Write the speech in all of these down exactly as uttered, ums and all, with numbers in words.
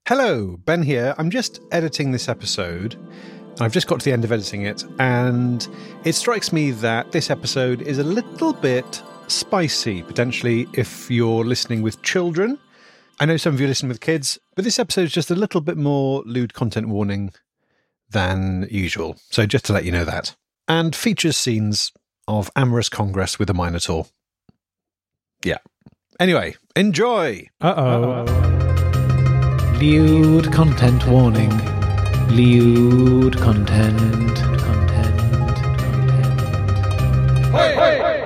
Hello, Ben here. I'm just editing this episode. I've just got to the end of editing it, and it strikes me that this episode is a little bit spicy, potentially, if you're listening with children. I know some of you listen with kids, but this episode is just a little bit more lewd content warning than usual. So just to let you know that. And features scenes of amorous congress with a Minotaur. Yeah. Anyway, enjoy! Uh-oh. Uh-oh. Lewd content warning. Lewd content. Content. Content. Hey, hey!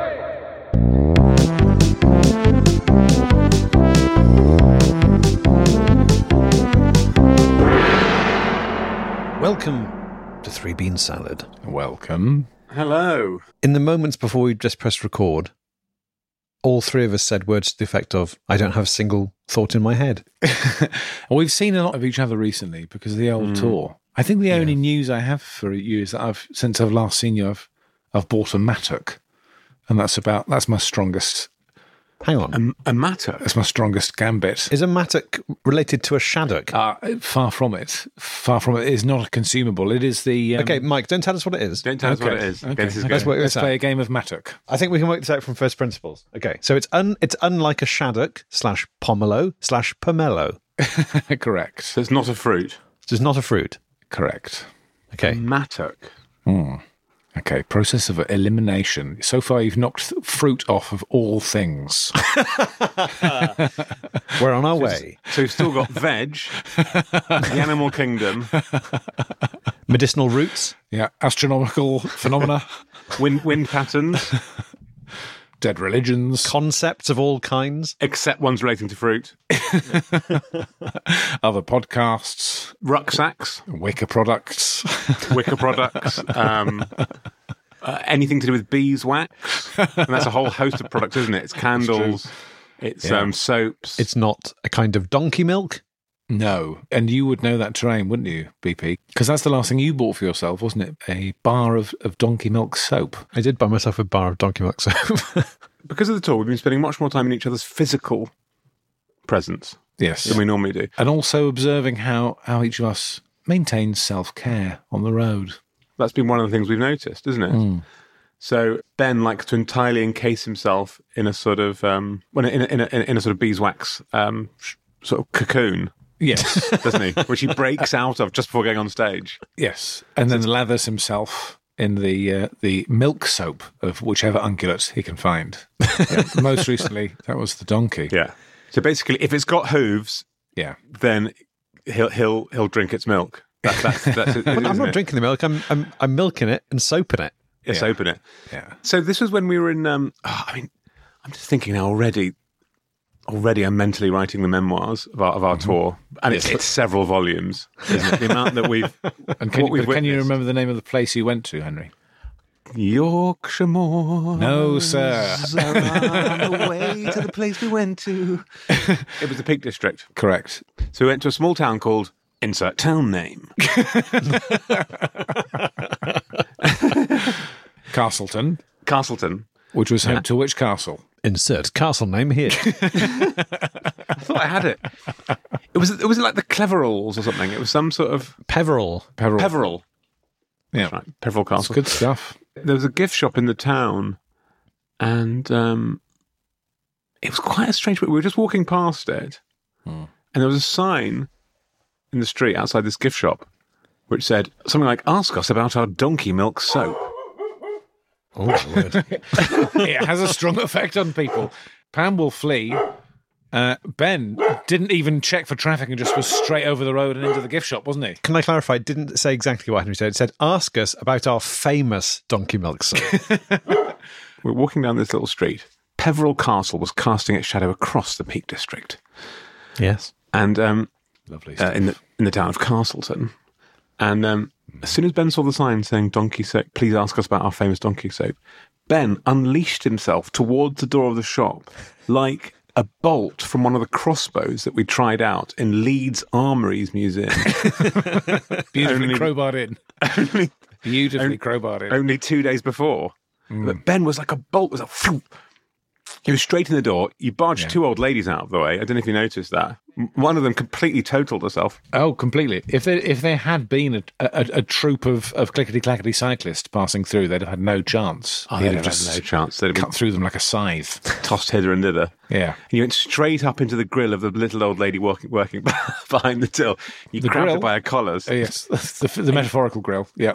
Welcome to Three Bean Salad. Welcome. Hello. In the moments before we just pressed record, all three of us said words to the effect of, I don't have a single thought in my head. Well, we've seen a lot of each other recently because of the old mm. tour. I think the only yeah. news I have for you is that I've, since I've last seen you, I've, I've bought a mattock. And that's about, that's my strongest. Hang on. A, a mattock? That's my strongest gambit. Is a mattock related to a shaddock? Uh, far from it. Far from it. It is not a consumable. It is the... Um, okay, Mike, don't tell us what it is. Don't tell okay. us what it is. Okay, okay this is Let's, good. Let's play a game of mattock. I think we can work this out from first principles. Okay, so it's un, it's unlike a shaddock slash pomelo slash pomelo. Correct. So it's not a fruit? So it's not a fruit? Correct. Okay. A mattock. Hmm. Okay, process of elimination. So far, you've knocked fruit off of all things. We're on our so way. So we've still got veg, the animal kingdom, medicinal roots, yeah, astronomical phenomena, wind wind patterns, dead religions, concepts of all kinds, except ones relating to fruit, other podcasts, rucksacks, wicker products, wicker products, um, uh, anything to do with beeswax, and that's a whole host of products, isn't it? It's candles, it's yeah. um, soaps. It's not a kind of donkey milk. No, and you would know that terrain, wouldn't you, B P? Because that's the last thing you bought for yourself, wasn't it? A bar of, of donkey milk soap. I did buy myself a bar of donkey milk soap. Because of the tour, we've been spending much more time in each other's physical presence. Yes. Than we normally do. And also observing how, how each of us maintains self-care on the road. That's been one of the things we've noticed, isn't it? Mm. So Ben likes to entirely encase himself in a sort of, um, well, in a, in a, in a sort of beeswax um, sort of cocoon. Yes. Doesn't he? Which he breaks out of just before going on stage. Yes. And then lathers himself in the uh, the milk soap of whichever ungulate he can find. Yeah. Most recently, that was the donkey. Yeah. So basically, if it's got hooves, yeah, then he'll he'll he'll drink its milk. That, that's that's it, well, I'm not it? drinking the milk. I'm I'm I'm milking it and soaping it. Yeah, yeah. soaping it. Yeah. So this was when we were in. Um, oh, I mean, I'm just thinking now already. Already, I'm mentally writing the memoirs of our, of our mm-hmm. tour, and it's, it's several volumes. Isn't it? The amount that we've and can, what we've can you remember the name of the place you went to, Henry? Yorkshire Moors. No, sir. On the way to the place we went to. It was the Peak District. Correct. So we went to a small town called Insert Town Name. Castleton. Castleton. Which was home yeah. to which castle? Insert castle name here. I thought I had it. It was it was like the Cleveralls or something. It was some sort of Peveril. Peveril. Peveril. Yeah, that's right. Peveril Castle. That's good stuff. There was a gift shop in the town, and um, it was quite a strange. We were just walking past it, hmm. and there was a sign in the street outside this gift shop which said something like, "Ask us about our donkey milk soap." Oh, my word. It has a strong effect on people. Pam will flee. Uh, Ben didn't even check for traffic and just was straight over the road and into the gift shop, wasn't he? Can I clarify? It didn't say exactly what Henry said. It said, ask us about our famous donkey milk soap. We're walking down this little street. Peveril Castle was casting its shadow across the Peak District. Yes. And um, lovely uh, in the in the town of Castleton. And um, as soon as Ben saw the sign saying donkey soap, please ask us about our famous donkey soap, Ben unleashed himself towards the door of the shop like a bolt from one of the crossbows that we tried out in Leeds Armouries Museum. Beautifully only, crowbarred in. Only, Beautifully only, crowbarred in. Only two days before. Mm. But Ben was like a bolt. Was like, He was straight in the door. You barged Yeah. two old ladies out of the way. I don't know if you noticed that. M- One of them completely totaled herself. Oh, completely. If there, if there had been a, a, a troop of, of clickety-clackety cyclists passing through, they'd have had no chance. Oh, He'd they'd have have just had no chance. They'd have been cut through them like a scythe. tossed hither and thither. Yeah. And you went straight up into the grill of the little old lady working, working behind the till. You The grabbed grill? her by her collars. Oh, yes. the, the metaphorical grill. Yeah. The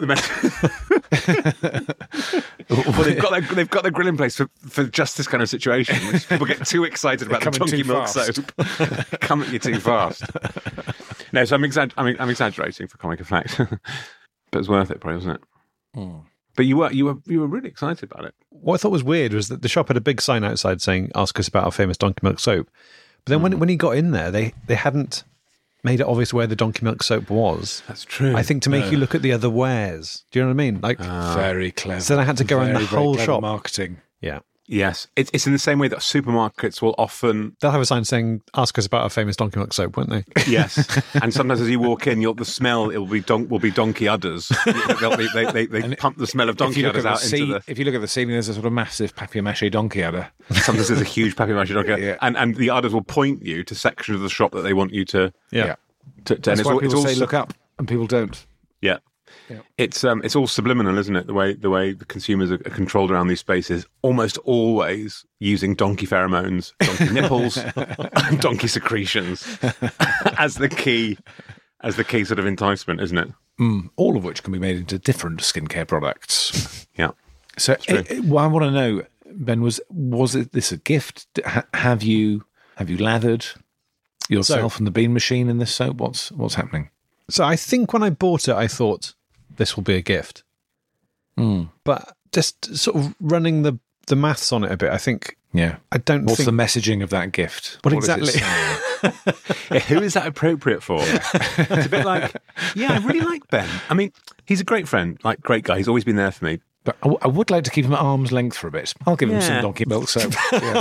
me- well, they've got their, they've got their grill in place for, for just this kind of situation. Which people get too excited about the Coming donkey too milk fast. soap. Come at you too fast. No, so I'm, exag- I'm, I'm exaggerating for comic effect, but it's worth it, probably, wasn't it? Mm. But you were you were you were really excited about it. What I thought was weird was that the shop had a big sign outside saying, ask us about our famous donkey milk soap. But then when when he got in there, they, they hadn't made it obvious where the donkey milk soap was. That's true. I think to make you look at the other wares. Do you know what I mean? Like, Very clever. So then I had to go around Very, the very whole clever shop. marketing. yeah. Yes, it's it's in the same way that supermarkets will often They'll have a sign saying, ask us about our famous donkey milk soap, won't they? yes, and sometimes as you walk in, you'll the smell it will be don- will be donkey udders. They'll- they they, they, they pump the smell of If donkey you, look at udders the out ce- into the. if you look at the ceiling, there's a sort of massive papier-mâché donkey udder. Sometimes there's a huge papier-mâché donkey, Yeah. and and the udders will point you to sections of the shop that they want you to. Yeah. to, to That's and it's why all, it's people all say sub- look up, and people don't. Yeah. Yeah. It's um it's all subliminal, isn't it? The way the way the consumers are, are controlled around these spaces, almost always using donkey pheromones, donkey nipples, and donkey secretions as the key as the key sort of enticement, isn't it? Mm, all of which can be made into different skincare products. Yeah. So, true. it, it- what I want to know, Ben, was was it this a gift? D- ha- have you have you lathered yourself and the bean machine in this soap? What's what's happening? So I think when I bought it, I thought this will be a gift. Mm. But just sort of running the, the maths on it a bit, I think, Yeah. I don't What's think... the messaging of that gift? What What is it exactly? saying? Yeah, who is that appropriate for? It's a bit like, yeah, I really like Ben. I mean, he's a great friend, like great guy. He's always been there for me. But I, w- I would like to keep him at arm's length for a bit. I'll give him Yeah. some donkey milk soap. Yeah.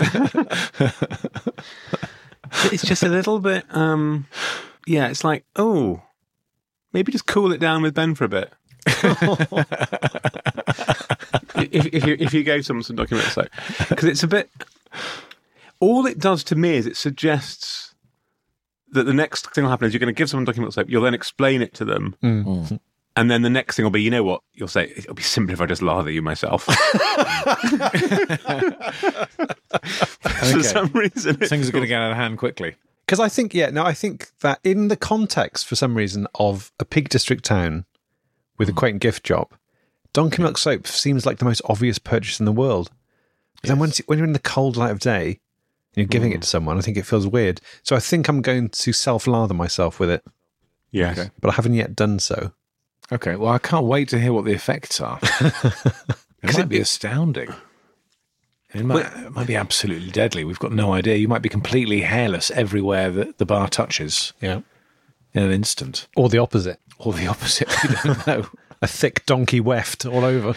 It's just a little bit, um, yeah, it's like, oh, maybe just cool it down with Ben for a bit. if, if you if you gave someone some document soap, because it's a bit. All it does to me is it suggests that the next thing will happen is you're going to give someone document soap. You'll then explain it to them, Mm. and then the next thing will be, you know what? You'll say it'll be simpler if I just lather you myself. For some reason, it Things are going to get out of hand quickly. Because I think, yeah, no, I think that in the context, for some reason, of a Peak District town with a quaint gift shop, donkey milk soap seems like the most obvious purchase in the world. But then when, when you're in the cold light of day and you're giving it to someone, I think it feels weird. So I think I'm going to self-lather myself with it, yes. Okay. but I haven't yet done so. Okay, well, I can't wait to hear what the effects are. It might be astounding. It might, it might be absolutely deadly. We've got no idea. You might be completely hairless everywhere that the bar touches Yeah. in an instant. Or the opposite. Or the opposite. We don't know. A thick donkey weft all over.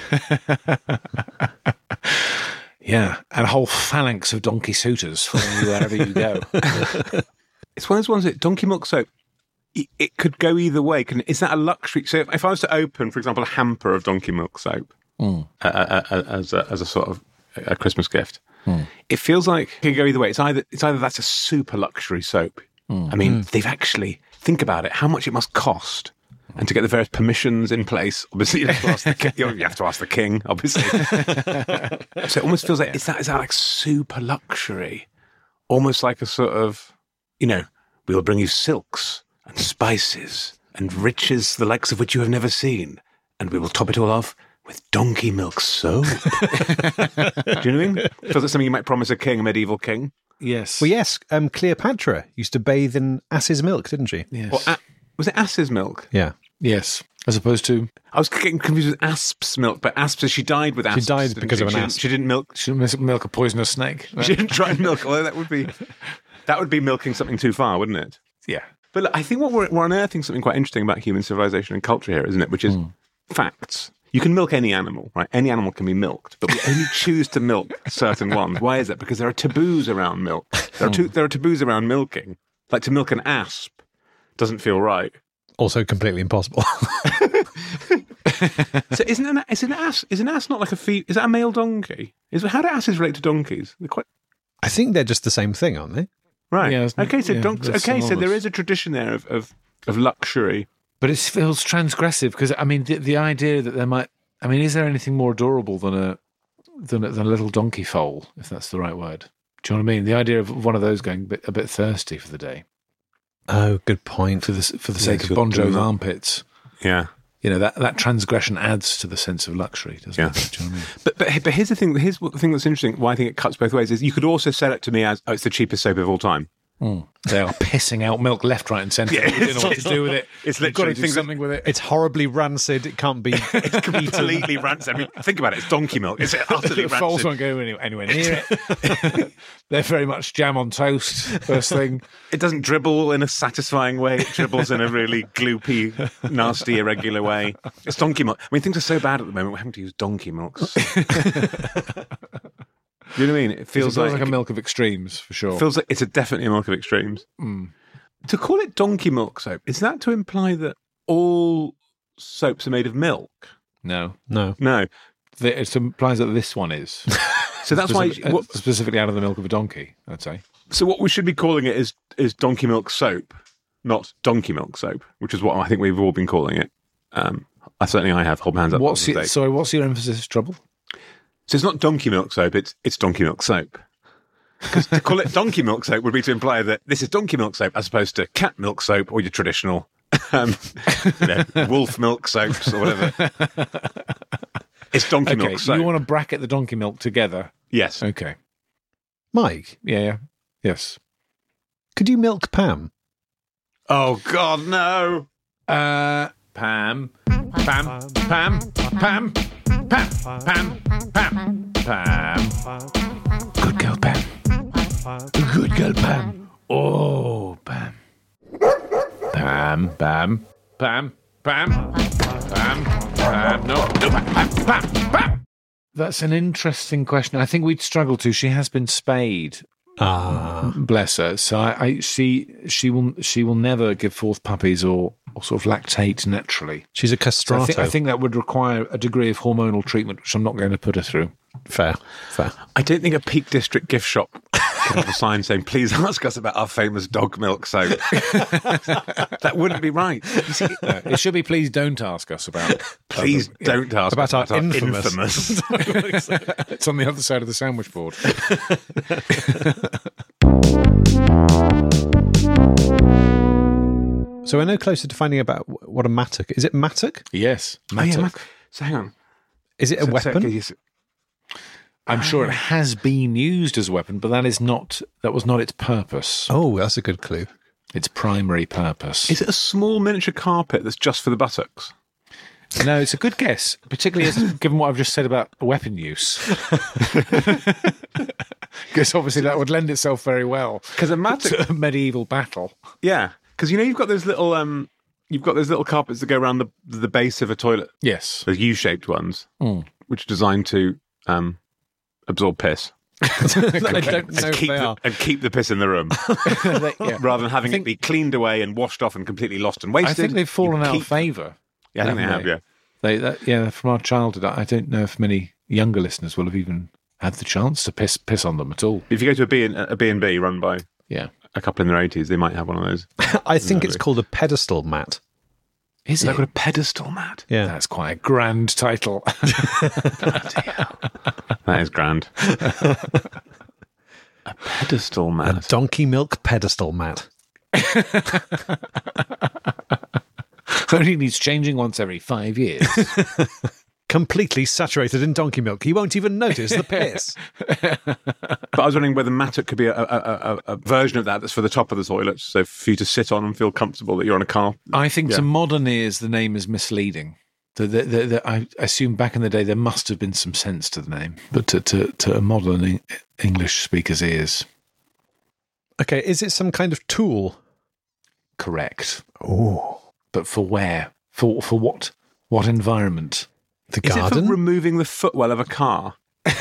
Yeah, and a whole phalanx of donkey suitors following you wherever you go. It's one of those ones that donkey milk soap, it, it could go either way. Can, is that a luxury? So if, if I was to open, for example, a hamper of donkey milk soap Mm. uh, uh, uh, as, a, as a sort of a Christmas gift, it feels like it can go either way. It's either it's either that's a super luxury soap. I mean, they've actually, think about it, how much it must cost. And to get the various permissions in place, obviously you have to ask the king. You have to ask the king, obviously. So it almost feels like, is that, is that like super luxury? Almost like a sort of, you know, we'll bring you silks and spices and riches the likes of which you have never seen. And we will top it all off with donkey milk soap. Do you know what I mean? Feels like something you might promise a king, a medieval king. Yes. Well, yes, um, Cleopatra used to bathe in ass's milk, didn't she? Yes. Or a- was it ass's milk? Yeah. Yes. As opposed to, I was getting confused with asp's milk, but asps, she died with asps. died didn't because she? of an She didn't- asp. She didn't milk. she didn't milk a poisonous snake. She didn't try and milk. Although that would be that would be milking something too far, wouldn't it? Yeah. But look, I think what we're, we're unearthing something quite interesting about human civilization and culture here, isn't it? Which is facts. You can milk any animal, right? Any animal can be milked, but we only choose to milk certain ones. Why is that? Because there are taboos around milk. There are, two, there are taboos around milking. Like to milk an asp doesn't feel right. Also completely impossible. So isn't an is an ass is an ass not like a fe- is that a male donkey? Is how do asses relate to donkeys? They're quite I think they're just the same thing, aren't they? right. Yeah, isn't it? okay, so Yeah, donks. they're Okay, so there synonymous. is a tradition there of of, of luxury. But it feels transgressive because I mean the, the idea that there might. I mean, is there anything more adorable than a than a, than a little donkey foal, if that's the right word? Do you know what I mean? The idea of one of those going a bit, a bit thirsty for the day Oh, good point. for the for the Yeah, sake so of Bon do Jovi's not- armpits. Yeah. You know, that, that transgression adds to the sense of luxury, doesn't Yeah. it? Do you know what I mean? But, but but here's the thing. Here's what the thing that's interesting. Why I think it cuts both ways is you could also sell it to me as oh, it's the cheapest soap of all time. Mm. They are pissing out milk left, right, and centre. Yeah, You don't know what it's- to do with it. it's You've got to literally do things that- something with it. It's horribly rancid. It can't be. It's completely rancid. I mean, think about it. It's donkey milk. It's utterly The foals rancid. won't go any- anywhere near it. They're very much jam on toast. First thing. It doesn't dribble in a satisfying way. It dribbles in a really gloopy, nasty, irregular way. It's donkey milk. I mean, things are so bad at the moment. We're having to use donkey milks. Do you know what I mean? It feels, Feels like, like, a milk of extremes for sure. feels like it's a definitely a milk of extremes. Mm. To call it donkey milk soap, is that to imply that all soaps are made of milk? No, No. No. The- it implies that this one is. So that's why. Specific- uh, What, specifically out of the milk of a donkey, I'd say. so what we should be calling it is is donkey milk soap, not donkey milk soap, which is what I think we've all been calling it. Um, I certainly I have. Hold my hands up. What's on the your, date. sorry? What's your emphasis, Trouble? So it's not donkey milk soap. It's it's donkey milk soap. Because to call it donkey milk soap would be to imply that this is donkey milk soap as opposed to cat milk soap or your traditional um, you know, wolf milk soaps or whatever. It's donkey Okay, milk soap. you want to bracket the donkey milk together. Yes. Okay. Mike, Yeah. Yeah. Yes. could you milk Pam? Oh God, no. Uh, Pam, Pam, Pam, Pam, Pam, Pam, Pam, Pam. Good girl, Pam. Good girl, Pam. Oh, Pam. Pam, Pam, Pam, Pam, Pam, Pam. No, no, Pam, Pam, Pam, Pam. That's an interesting question. I think we'd struggle to. She has been spayed. Ah. Bless her. So I, I she she will she will never give forth puppies or, or sort of lactate naturally. She's a So I, castrato. think, I think that would require a degree of hormonal treatment, which I'm not going to put her through. Fair. Fair. I don't think a Peak District gift shop could have a sign saying, please ask us about our famous dog milk soap. That wouldn't be right. You see, Uh, it should be. Please don't ask us about. please uh, don't ask About us our about infamous- infamous. It's on the other side of the sandwich board. So I know closer to finding about wh- what a mattock is. It mattock? Yes, Oh, yeah, mattock. Mac- so hang on. Is it a So- so- weapon? okay, yes. I'm sure it has been used as a weapon, but that is not. That was not its purpose. Oh, that's a good clue. Its primary purpose. Is it a small miniature carpet that's just for the buttocks? No, it's a good guess, particularly as, given what I've just said about weapon use. Because obviously that would lend itself very well Because a mattock, to a medieval battle. yeah. Because you know you've got those little um, you've got those little carpets that go around the the base of a toilet, Yes. those U-shaped ones, Mm. which are designed to um, absorb piss. I don't know and if keep they the, are. and keep the piss in the room yeah. rather than having think- it be cleaned away and washed off and completely lost and wasted. I think they've fallen You out keep- of favour. Yeah, I think they have. haven't Yeah. They, that, yeah, from our childhood, I I don't know if many younger listeners will have even had the chance to piss piss on them at all. If you go to a B and a B and B run by Yeah, a couple in their eighties, they might have one of those. I think No, it's really. called a pedestal mat. is Is that it? got a pedestal mat? Yeah. That's quite a grand title. That is grand. A pedestal A mat. donkey milk pedestal mat. Only needs changing once every five years. Completely saturated in donkey milk. He won't even notice the piss. But I was wondering whether mattock could be a, a, a, a version of that that's for the top of the toilet, so for you to sit on and feel comfortable that you're on a car. I think Yeah. to modern ears, the name is misleading. The, the, the, the, I assume back in the day there must have been some sense to the name, but to, to, to a modern e- English speaker's ears, Okay, is it some kind of tool? correct. Oh, But for where? For for what? What environment? the Is it garden? for removing the footwell of a car?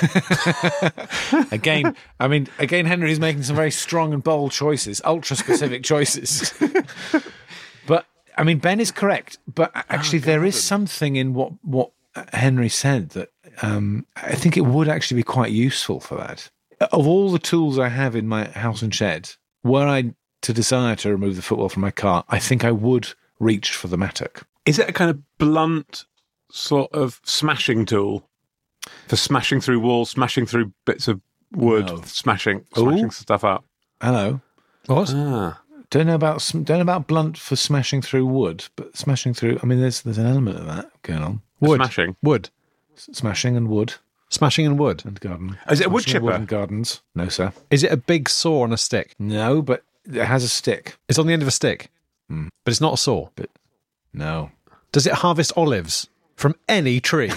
Again, I mean, again, Henry's making some very strong and bold choices, ultra specific choices. But I mean, Ben is correct, but actually, Oh, there is God. something in what what Henry said that um, I think it would actually be quite useful for that. Of all the tools I have in my house and shed, were I to desire to remove the footwell from my car, I think I would reach for the mattock. Is it a kind of blunt sort of smashing tool for smashing through walls, smashing through bits of wood, No. smashing Ooh. smashing stuff up? Hello. What? Ah. Don't know about sm- don't know about blunt for smashing through wood, but smashing through. I mean, there's there's an element of that going on. Wood. Smashing. Wood. S- smashing and wood Smashing in wood. and garden. Is it a wood Smashing and wood chipper? and gardens? No, sir. Is it a big saw on a stick? No, but it has a stick. It's on the end of a stick, Hmm. but it's not a saw. No. Does it harvest olives from any tree?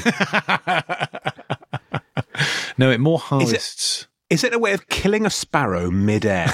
No, it more harvests. Is it a way of killing a sparrow mid-air?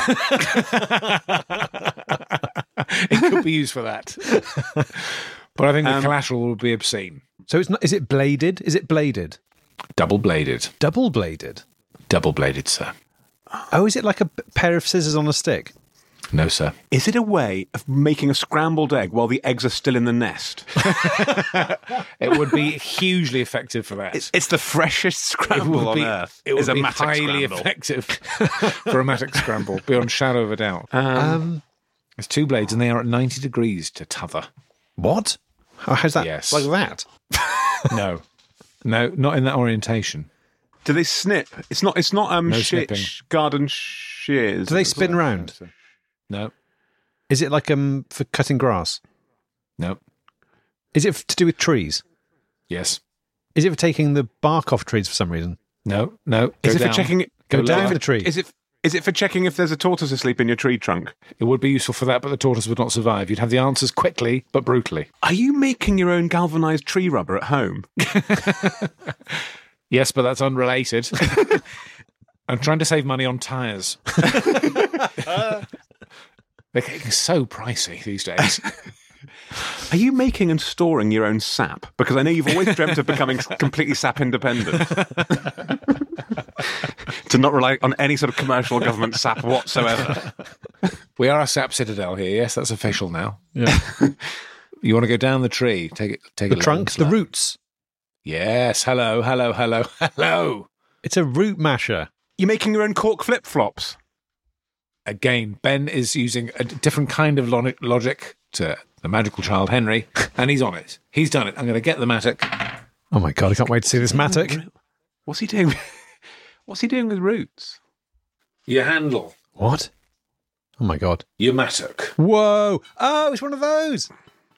It could be used for that. But I think the Um, collateral would be obscene. So it's not. Is it bladed? Is it bladed? Double bladed. Double bladed. Double bladed, sir. Oh, is it like a p- pair of scissors on a stick? No, sir. Is it a way of making a scrambled egg while the eggs are still in the nest? It would be hugely effective for that. It's, it's the freshest it scramble would on be, earth. it would is a be mattock highly scramble. effective for a mattock scramble, beyond shadow of a doubt. Um, There's two blades, and they are at ninety degrees to t'other. what? How, how's that? Yes. Like that? No, no, not in that orientation. Do they snip? It's not. It's not um No shi- snipping. sh- garden shears. Do they spin round? No, Is it like um for cutting grass? no, Is it f- to do with trees? yes, Is it for taking the bark off trees for some reason? no, no. Is Go it down. for checking? Go, Go down lower. the tree. Is it? Is it for checking if there's a tortoise asleep in your tree trunk? It would be useful for that, but the tortoise would not survive. You'd have the answers quickly, but brutally. Are you making your own galvanized tree rubber at home? Yes, but that's unrelated. I'm trying to save money on tyres. They're getting so pricey these days. Are you making and storing your own sap? Because I know you've always dreamt of becoming completely sap independent. To not rely on any sort of commercial government sap whatsoever. We are a sap citadel here. Yes, that's official now. Yeah. You want to go down the tree? Take it. Take The a trunk, the root. roots. Yes. Hello. Hello. Hello. Hello. It's a root masher. You're making your own cork flip flops. Again, Ben is using a different kind of lo- logic to the magical child Henry, and he's on it. He's done it. I'm going to get the mattock. Oh my god, I can't wait to see this mattock. What's he doing? What's he doing with roots? Your handle. What? Oh my god. Your mattock. Whoa! Oh, it's one of those.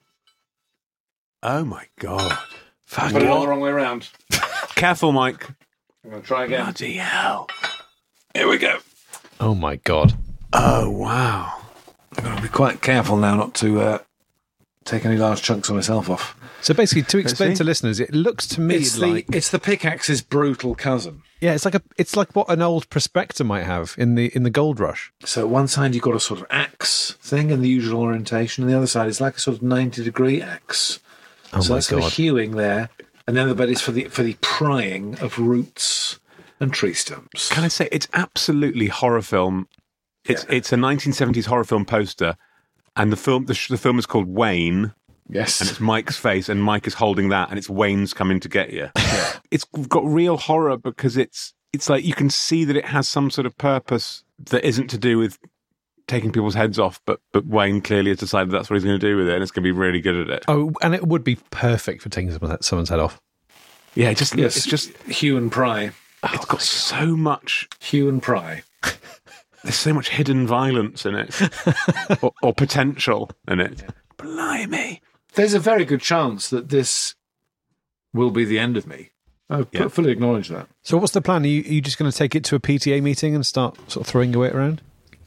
Oh my god! Put it on the wrong way around. Careful, Mike. I'm going to try again. Bloody hell! Here we go. Oh my god. Oh wow! I've got to be quite careful now not to uh, take any large chunks of myself off. So basically, to explain see. to listeners, it looks to me It's like the it's the pickaxe's brutal cousin. yeah, it's like a it's like what an old prospector might have in the in the gold rush. So at one side you've got a sort of axe thing in the usual orientation, and the other side is like a sort of ninety degree axe. Oh so my that's for the god. hewing there, and then the bed is for the for the prying of roots and tree stumps. Can I say it's absolutely horror film? It's it's a nineteen seventies horror film poster, and the film the, sh- the film is called Wayne, Yes, and it's Mike's face, and Mike is holding that, and it's Wayne's coming to get you. It's got real horror because it's it's like you can see that it has some sort of purpose that isn't to do with taking people's heads off, but but Wayne clearly has decided that's what he's going to do with it, and it's going to be really good at it. Oh, and it would be perfect for taking someone- someone's head off. Yeah, it just yes, it's just hew and pry, it's got so much. hew and pry. There's so much hidden violence in it, or, or potential in it. Blimey! There's a very good chance that this will be the end of me. I Yeah. fully acknowledge that. So what's the plan? Are you, are you just going to take it to a P T A meeting and start sort of throwing your weight around?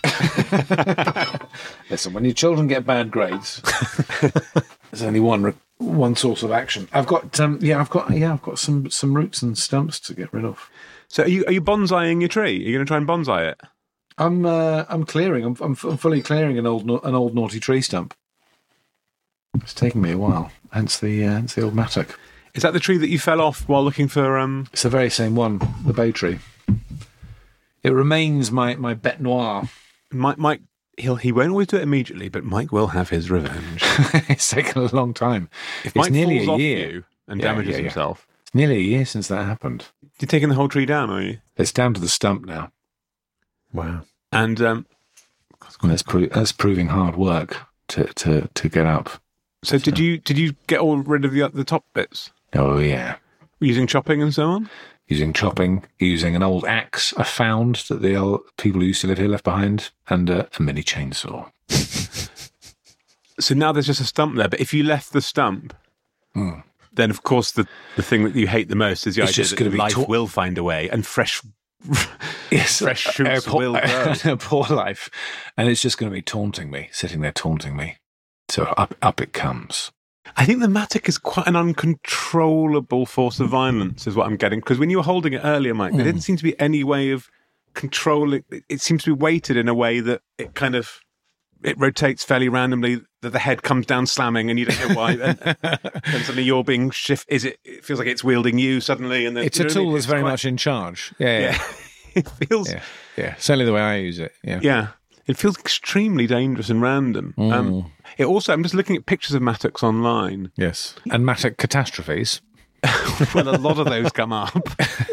Listen, when your children get bad grades, there's only one re- one source of action. I've got um, yeah, I've got yeah, I've got some some roots and stumps to get rid of. So are you are you bonsaiing your tree? Are you going to try and bonsai it? I'm uh, I'm clearing. I'm, I'm I'm fully clearing an old an old naughty tree stump. It's taken me a while. Hence the uh, hence the old mattock. Is that the tree that you fell off while looking for? Um, It's the very same one, the bay tree. It remains my my bête noire. Mike, Mike he'll he won't always do it immediately, but Mike will have his revenge. It's taken a long time. If It's Mike nearly falls a off year. you and Yeah, damages yeah, yeah. himself, It's nearly a year since that happened. you're taking the whole tree down, are you? It's down to the stump now. Wow. And um, And that's, pro- that's proving hard work to, to, to get up. so, did you did you get all rid of the the top bits Oh, yeah. using chopping and so on? Using chopping, using an old axe I found that the old people who used to live here left behind, and uh, a mini chainsaw. So now there's just a stump there. But if you left the stump, Hmm. then of course the, the thing that you hate the most is the It's idea just that gonna be life tor- will find a way and fresh Yes, fresh a- shoots a poor, will grow. a poor life, and it's just going to be taunting me, sitting there taunting me. So up, up it comes. I think the Matic is quite an uncontrollable force of violence, is what I'm getting. Because when you were holding it earlier, Mike, there didn't seem to be any way of controlling. It, it seems to be weighted in a way that it kind of it rotates fairly randomly. That the head comes down slamming, and you don't know why. and, and suddenly you're being shift. Is it? It feels like it's wielding you suddenly, and then, It's you a know what I tool mean? that's It's very quite- much in charge. Yeah, yeah, Yeah, it feels. yeah, yeah. Certainly the way I use it. Yeah. Yeah, it feels extremely dangerous and random. Mm. Um, it also, I'm just looking at pictures of Matox online. Yes. And Matic catastrophes. Well, a lot of those come up.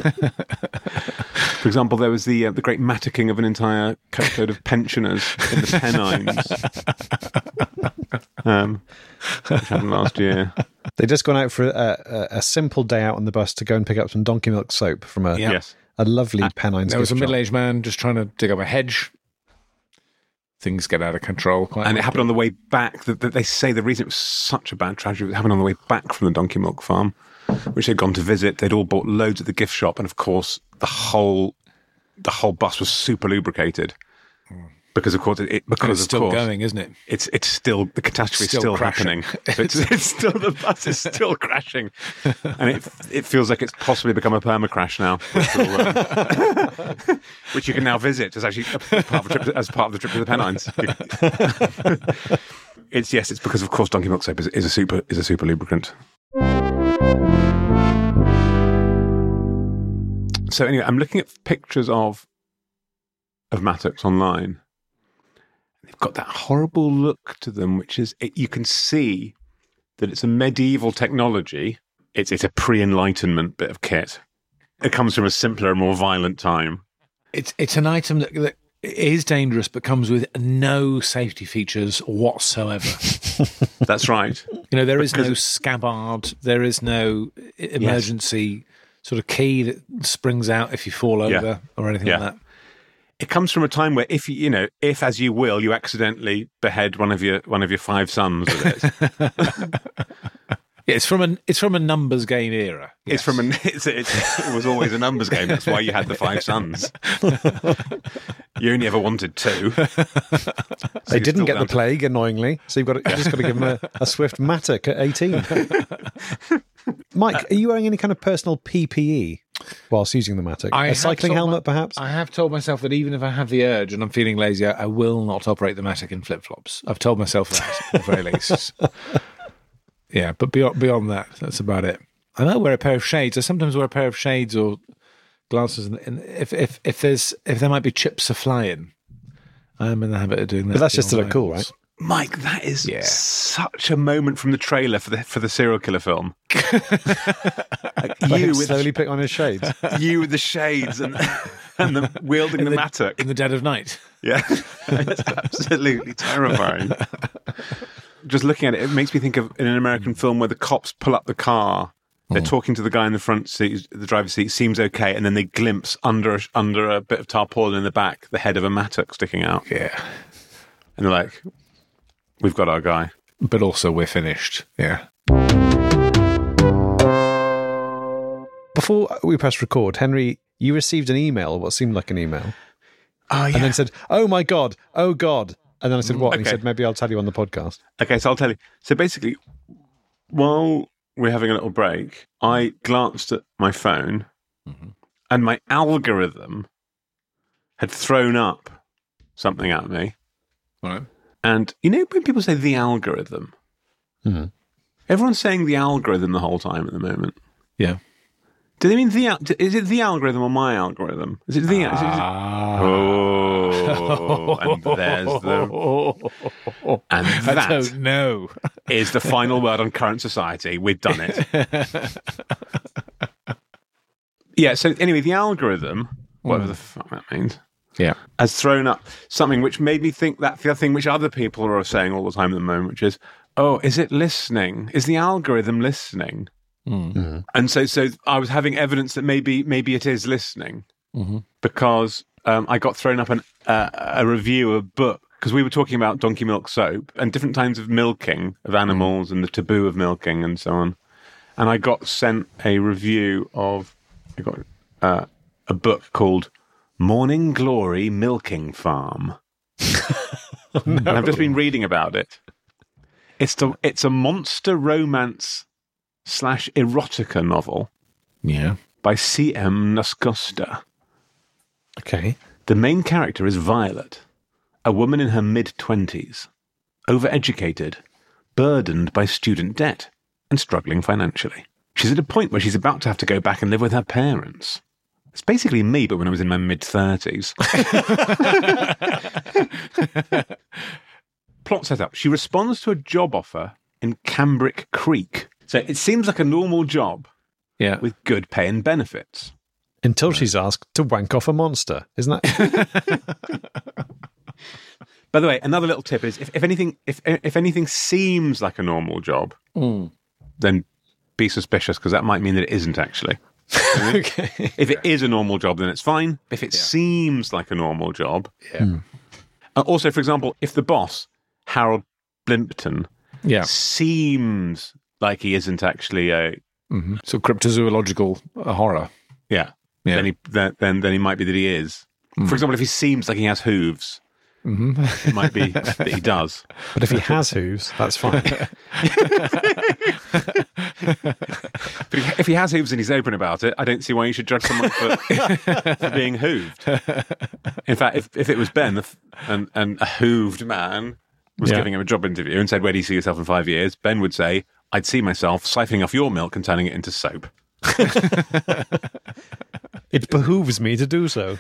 For example, there was the uh, the great Maticking of an entire coachload of pensioners in the Pennines, um, which happened last year. They just gone out for a, a, a simple day out on the bus to go and pick up some donkey milk soap from a Yeah. Yes. a lovely Pennines. There was a gift shop. middle-aged man just trying to dig up a hedge. Things get out of control quite And it quickly. happened on the way back. That that they say the reason it was such a bad tragedy, it happened on the way back from the donkey milk farm, which they'd gone to visit. They'd all bought loads at the gift shop, and of course, the whole the whole bus was super lubricated because, of course, it, it because And it's of still course, going, isn't it? It's it's still the catastrophe is Still still crashing. happening. So it's, it's still the bus is still crashing, and it it feels like it's possibly become a perma crash now, which, will, uh, which you can now visit as actually as part of the trip, as part of the trip to the Pennines. It's yes, it's because of course donkey milk soap is, is a super is a super lubricant. So anyway, I'm looking at pictures of of Matox online. They've got that horrible look to them, which is it, you can see that it's a medieval technology. It's it's a pre-Enlightenment bit of kit. It comes from a simpler, more violent time. It's it's an item that, that is dangerous, but comes with no safety features whatsoever. That's right. You know, there is Because- no scabbard. There is no emergency sort of key that springs out if you fall over Yeah. or anything Yeah. like that. It comes from a time where, if you you know, if as you will, you accidentally behead one of your one of your five sons with it. Yeah, it's from a it's from a numbers game era. It's from an. It's, it's, it was always a numbers game. That's why you had the five sons. You only ever wanted two. So They you're didn't still get down the to- plague, annoyingly, so you've got to, you just got to give them a, a swift Matic at eighteen. Mike, are you wearing any kind of personal P P E whilst using the Matic? I A have cycling told helmet, my- perhaps? I have told myself that even if I have the urge and I'm feeling lazy, I, I will not operate the Matic in flip flops. I've told myself that at the very least. Yeah, but beyond beyond that, that's about it. I might wear a pair of shades. I sometimes wear a pair of shades or glasses, and, and if if if there's if there might be chips a flying, I'm in the habit of doing that. But that's just to beyond look cool, my- right? Mike, that is Yeah. such a moment from the trailer for the for the serial killer film. Like, You you with slowly pick on his shades. you with the shades and and the wielding the, the- mattock. in the dead of night. Yeah, it's absolutely terrifying. Just looking at it, it makes me think of in an American film where the cops pull up the car. They're talking to the guy in the front seat, the driver's seat, seems okay, and then they glimpse under a, under a bit of tarpaulin in the back the head of a mattock sticking out. Yeah, And they're like, we've got our guy. but also we're finished. Yeah. Before we press record, Henry, you received an email, what seemed like an email, Oh, yeah. and then said, "Oh my God, oh God." And then I said, "What?" And he Okay. said, "Maybe I'll tell you on the podcast." Okay, so I'll tell you. So basically, while we're having a little break, I glanced at my phone and my algorithm had thrown up something at me. All right. And you know when people say the algorithm? Mhm. Everyone's saying the algorithm the whole time at the moment. Yeah. Do they mean the? al- Is it the algorithm or my algorithm? Is it the? Is it, is it, oh, and there's the. And I that don't know. is the final word on current society. We've done it. Yeah. So anyway, the algorithm, whatever the fuck that means, Yeah. has thrown up something which made me think that the thing which other people are saying all the time at the moment, which is, oh, is it listening? Is the algorithm listening? Mm. And so, so I was having evidence that maybe, maybe it is listening Mm-hmm. because um, I got thrown up an, uh, a review of a book because we were talking about donkey milk soap and different kinds of milking of animals mm. and the taboo of milking and so on. And I got sent a review of, I got uh, a book called Morning Glory Milking Farm. No. And I've just been reading about it. It's the, it's a monster romance slash erotica novel Yeah. by C M Nascosta. Okay. The main character is Violet, a woman in her mid-twenties, overeducated, burdened by student debt, and struggling financially. She's at a point where she's about to have to go back and live with her parents. It's basically me, but when I was in my mid-thirties. Plot setup. She responds to a job offer in Cambric Creek. So it seems like a normal job Yeah. with good pay and benefits. Until she's asked to wank off a monster, isn't that? By the way, another little tip is if, if anything if if anything seems like a normal job, Mm. then be suspicious because that might mean that it isn't actually. Okay. If it is a normal job, then it's fine. If it Yeah. seems like a normal job, Yeah. uh, also, for example, if the boss Harold Blimpton Yeah. seems like he isn't actually a Mm-hmm. So cryptozoological uh, horror. yeah, Yeah. then he then then, then he might be that he is. For example, if he seems like he has hooves, Mm-hmm. it might be that he does. But if he has hooves, that's fine. But if, if he has hooves and he's open about it, I don't see why you should judge someone for, for being hooved. In fact, if, if it was Ben the f- and, and a hooved man was Yeah. giving him a job interview and said, where do you see yourself in five years? Ben would say, I'd see myself siphoning off your milk and turning it into soap. It behooves me to do so.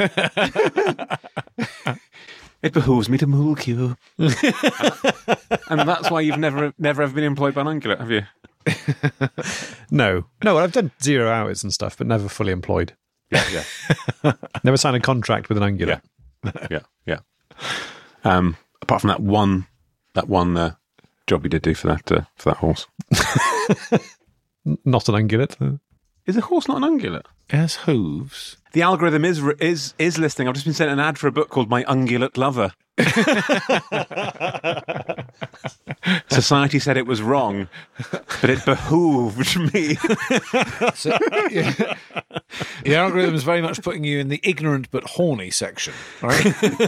It behooves me to milk you. And that's why you've never never ever been employed by an ungulate, have you? No. No, I've done zero hours and stuff, but never fully employed. Yeah, yeah. Never signed a contract with an ungulate. Yeah, yeah. Um, apart from that one, that one uh, job you did do for that uh, for that horse. N- Not an ungulate. Is a horse not an ungulate? It has hooves. The algorithm is is is listening. I've just been sent an ad for a book called My Ungulate Lover. Society said it was wrong, but it behooved me. So, yeah. The algorithm is very much putting you in the ignorant but horny section, right?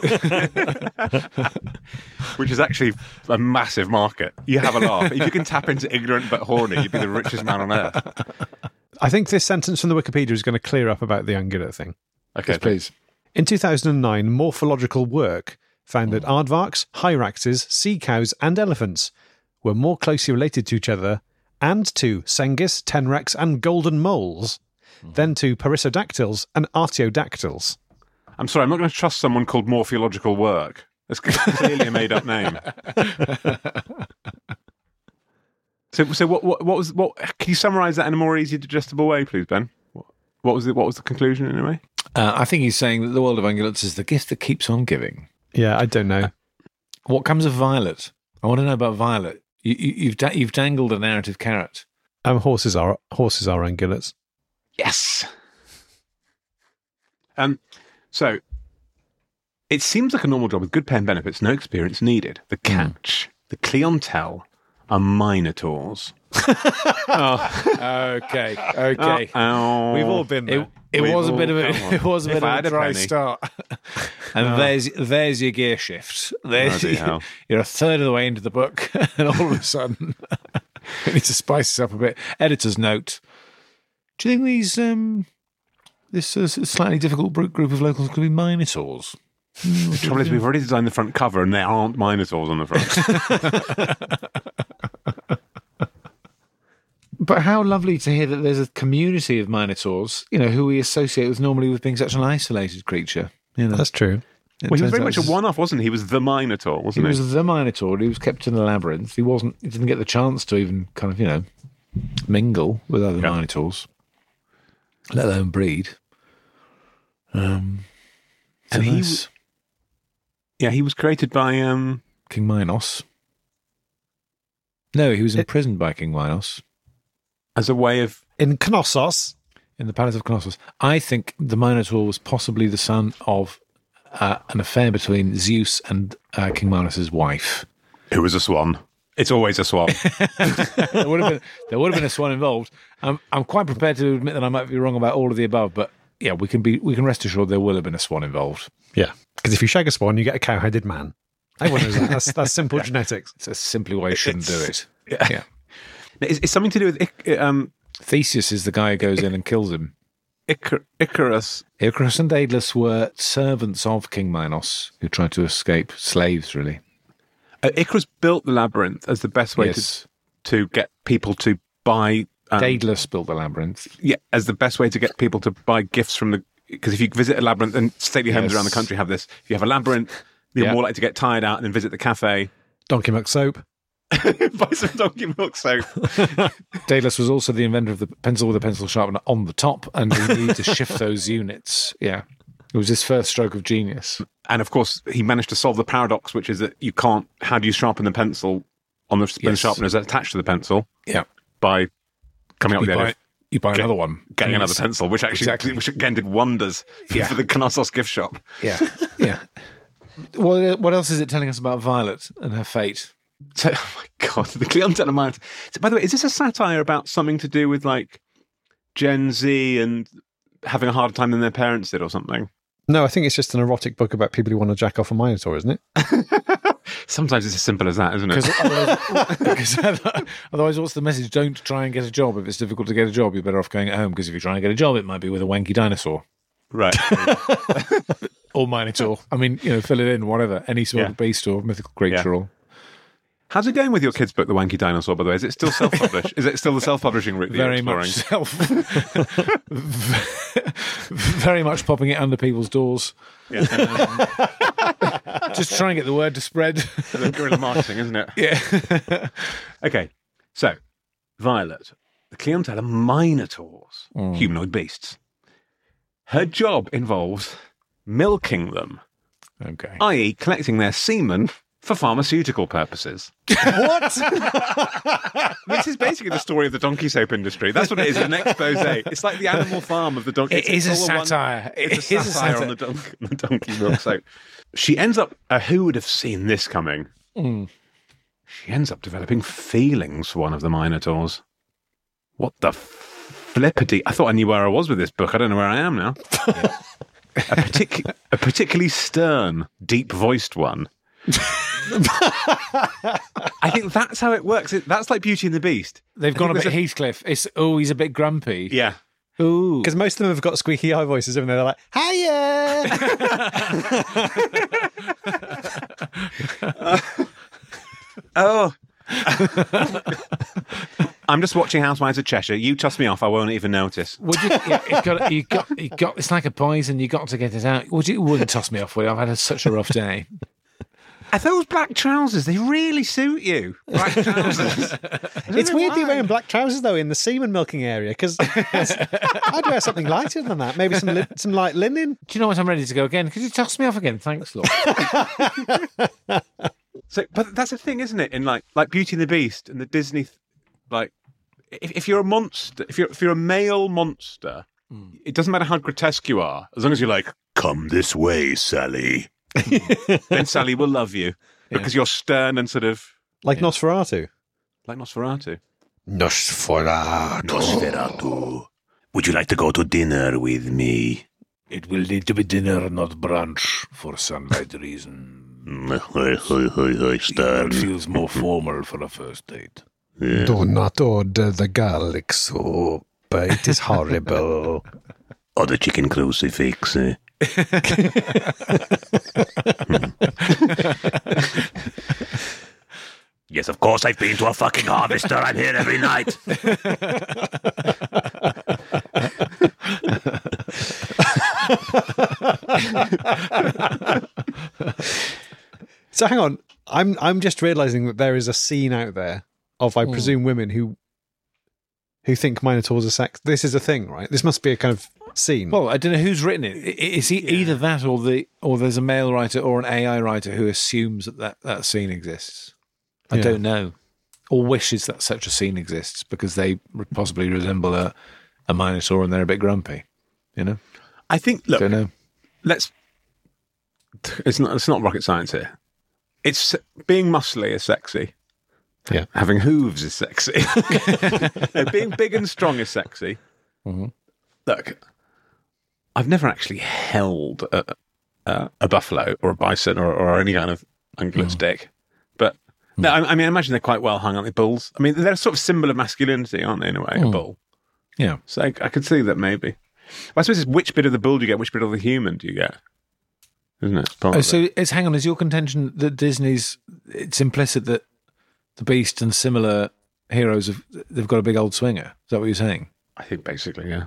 Which is actually a massive market. You have a laugh. If you can tap into ignorant but horny, you'd be the richest man on earth. I think this sentence from the Wikipedia is going to clear up about the ungulate thing. Okay, Yes, please. In two thousand nine, Morphological Work found that aardvarks, hyraxes, sea cows, and elephants were more closely related to each other and to Sengis, tenrecs, and golden moles than to perissodactyls and artiodactyls. I'm sorry, I'm not going to trust someone called Morphological Work. That's clearly a made-up name. So, so what, what, what was what? Can you summarise that in a more easy, digestible way, please, Ben? What, what was it? What was the conclusion, anyway? Uh, I think he's saying that the world of ungulates is the gift that keeps on giving. Yeah, I don't know. What comes of Violet? I want to know about Violet. You, you, you've da- you've dangled a narrative carrot. Um, horses are horses are ungulates. Yes. Um. So, it seems like a normal job with good pay and benefits, no experience needed. The catch, the clientele, are minotaurs. Oh. Okay, okay. Oh. We've all been there. It, it We've was a all bit of a come on. it was a If bit I of had a a dry penny. start, and there's there's your gear shift. There's Bloody hell. you're a third of the way into the book, and all of a sudden, we need to spice this up a bit. Editor's note: do you think these um this uh, slightly difficult group group of locals could be minotaurs? The trouble is, we've already designed the front cover, and there aren't minotaurs on the front. But how lovely to hear that there's a community of Minotaurs, you know, who we associate with normally with being such an isolated creature. You know, That's true. It Well, he was turns very out much a it's- one-off, wasn't he? He was the Minotaur, He wasn't he? was the Minotaur. He was kept in the labyrinth. He wasn't. He didn't get the chance to even kind of, you know, mingle with other Yeah. Minotaurs, let alone breed. Um, so And he nice. Yeah, he was created by... um King Minos. No, he was imprisoned by King Minos as a way of... In Knossos. in the Palace of Knossos. I think the Minotaur was possibly the son of uh, an affair between Zeus and uh, King Minos' wife. Who was a swan. It's always a swan. there would have been there would have been a swan involved. I'm I'm quite prepared to admit that I might be wrong about all of the above, but yeah, we can be we can rest assured there will have been a swan involved. Yeah. Because if you shag a swan, you get a cow-headed man. Everyone knows that. That's, that's simple genetics. It's a simply why you shouldn't do it. Yeah. Yeah. It's, it's something to do with Ic- um, Theseus is the guy who goes in and kills him. Icar- Icarus. Icarus and Daedalus were servants of King Minos who tried to escape, slaves really. Uh, Icarus built the labyrinth as the best way Yes. to, to get people to buy... Um, Daedalus built the labyrinth. yeah, as the best way to get people to buy gifts from the... Because if you visit a labyrinth, and stately homes Yes. around the country have this, if you have a labyrinth, you're Yeah. more likely to get tired out and then visit the cafe. Donkey Muck soap. Buy some donkey milk soap. Daedalus was also the inventor of the pencil with a pencil sharpener on the top, and he needed to shift those units. Yeah. It was his first stroke of genius. And of course, he managed to solve the paradox, which is that you can't... How do you sharpen the pencil on the when the Yes. sharpener is attached to the pencil? Yeah. By coming up You with the idea buy, of you buy Get- another one. getting And another it's- pencil, which actually, Exactly. which again did wonders for, Yeah. for the Knossos gift shop. Yeah. Yeah. What, what else is it telling us about Violet and her fate? So, oh my god, the Cleon Mind. So, by the way, is this a satire about something to do with like Gen Z and having a harder time than their parents did, or something? No, I think it's just an erotic book about people who want to jack off a Minotaur, isn't it? Sometimes it's as simple as that, isn't it? Because otherwise, otherwise, what's the message? Don't try and get a job. If it's difficult to get a job, you're better off going at home, because if you try and get a job, it might be with a wanky dinosaur. Right. Or Minotaur. I mean, you know, fill it in, whatever. Any sort Yeah. of beast or mythical creature. Yeah. Or How's it going with your kids' book, The Wanky Dinosaur, by the way? Is it still self-published? Is it still the self-publishing route that very you're much exploring? self. Very much popping it under people's doors. Yeah. Just try and get the word to spread. Guerrilla marketing, isn't it? Yeah. Okay, so Violet, the Cleontella Minotaurs, Mm. humanoid beasts. Her job involves milking them, Okay. that is collecting their semen for pharmaceutical purposes. What? This is basically the story of the donkey soap industry. That's what it is, an expose. It's like the Animal Farm of the donkey. It is a all one- satire. It's It a is a satire satire. on the, donkey, the donkey milk soap. She ends up, uh, who would have seen this coming? Mm. She ends up developing feelings for one of the Minotaurs. What the flippity? I thought I knew where I was with this book. I don't know where I am now. a, partic- a particularly stern, deep-voiced one. I think that's how it works. It, that's like Beauty and the Beast. They've I gone a think bit there's Heathcliff. It's oh, he's a bit grumpy. Yeah. Ooh. Because most of them have got squeaky eye voices, haven't they? They're like, hiya! Oh. I'm just watching Housewives of Cheshire. You toss me off, I won't even notice. Would you? Yeah, you got. You got. You got. It's like a poison. You got to get it out. Would you? Wouldn't toss me off. Would you? I've had a, such a rough day. Are those black trousers? They really suit you. Black trousers. It's weird you wearing black trousers, though, in the semen milking area, because I'd wear something lighter than that. Maybe some li- some light linen. Do you know what? I'm ready to go again. Could you toss me off again? Thanks, Lord. So, but that's the thing, isn't it? In like like Beauty and the Beast and the Disney, like if, if you're a monster, if you're if you're a male monster, mm. it doesn't matter how grotesque you are, as long as you're like, come this way, Sally. Then Sally will love you because yeah. you're stern and sort of like yeah. Nosferatu, like Nosferatu. Nosferatu. Nosferatu. Would you like to go to dinner with me? It will need to be dinner, not brunch, for some bad reason. It feels more formal for a first date. Yeah. Do not order the garlic soup. It is horrible. Or the chicken crucifix. Eh? Yes, of course I've been to a fucking harvester. I'm here every night. So hang on, I'm I'm just realizing that there is a scene out there of, I presume, women who who think Minotaurs are sex. This is a thing, right? This must be a kind of scene. Well, I don't know who's written it. I- Is he either that or the or there's a male writer or an A I writer who assumes that that, that scene exists? I Yeah. don't know. Or wishes that such a scene exists because they re- possibly resemble a, a Minotaur and they're a bit grumpy. You know? I think, look, Don't know. let's. It's not. It's not rocket science here. It's being muscly is sexy. Yeah. Having hooves is sexy. No, being big and strong is sexy. Mm-hmm. Look, I've never actually held a, a, a buffalo or a bison or, or any kind of ungulate stick, but no, I, I mean, I imagine they're quite well hung, aren't they? Bulls. I mean, they're a sort of symbol of masculinity, aren't they? In a way, a bull. Yeah. So I, I could see that maybe. Well, I suppose it's which bit of the bull do you get, which bit of the human do you get, isn't it? Part Oh, of so it. it's hang on. Is your contention that Disney's? It's implicit that the Beast and similar heroes have they've got a big old swinger. Is that what you're saying? I think basically, yeah.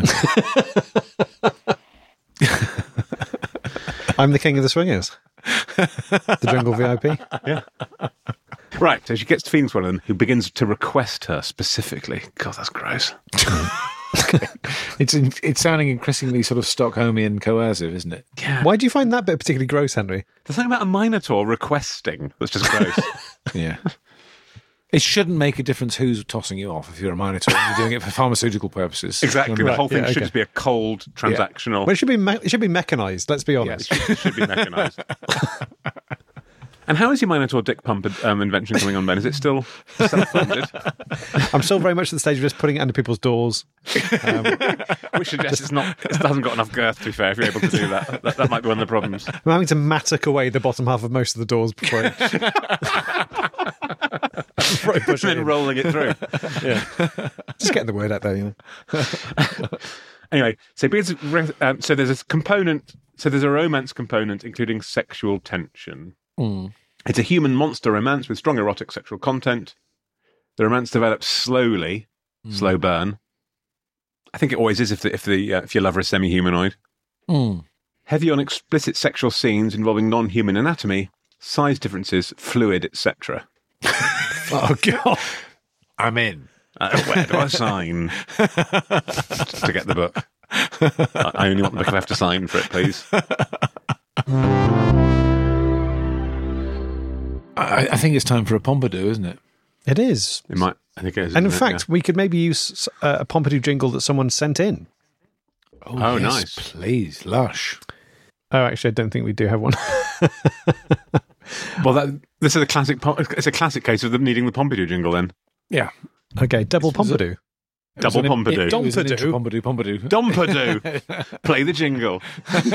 I'm the king of the swingers. The Jungle V I P. Yeah. Right, so she gets to Phoenix Wonderland, who begins to request her specifically. God, that's gross. It's in, it's sounding increasingly sort of Stockholmian coercive, isn't it? Yeah. Why do you find that bit particularly gross, Henry? There's something about a Minotaur requesting that's just gross. Yeah. It shouldn't make a difference who's tossing you off if you're a Minotaur and you're doing it for pharmaceutical purposes. Exactly. The Right, whole thing yeah, should okay. just be a cold, transactional. Well, it should be me- it should be mechanized. Let's be Yeah, honest. it should, it should be mechanised. And how is your Minotaur dick pump um, invention coming on, Ben? Is it still self-funded? I'm still very much at the stage of just putting it under people's doors. Um, Which suggests it's not, it hasn't got enough girth, to be fair, if you're able to do that. That, that might be one of the problems. I'm having to mattock away the bottom half of most of the doors before I, before I push And it then in. rolling it through. Just getting the word out there, you know. Anyway, so because, um, so there's a component, so there's a romance component, including sexual tension. Mm. It's a human monster romance with strong erotic sexual content. The romance develops slowly, slow burn. I think it always is if the if the uh, if your lover is semi-humanoid. Mm. Heavy on explicit sexual scenes involving non-human anatomy, size differences, fluid, et cetera. Oh god. I'm in. Uh, where do I sign to get the book? I I only want the book if I have to sign for it, please. I, I think it's time for a Pompadour, isn't it? It is. It might. I think it is. And in isn't it? fact, we could maybe use uh, a Pompadour jingle that someone sent in. Oh, yes, nice. Please, lush. Oh, actually, I don't think we do have one. Yeah. Well, that, this is a classic. po- It's a classic case of them needing the Pompidou jingle. Then Yeah. Okay, double was a- Pompadour. It was Double an- Pompadour. It, it was an Pompadour. intra- Pompadour, Pompadour. Pompadour. Play the jingle.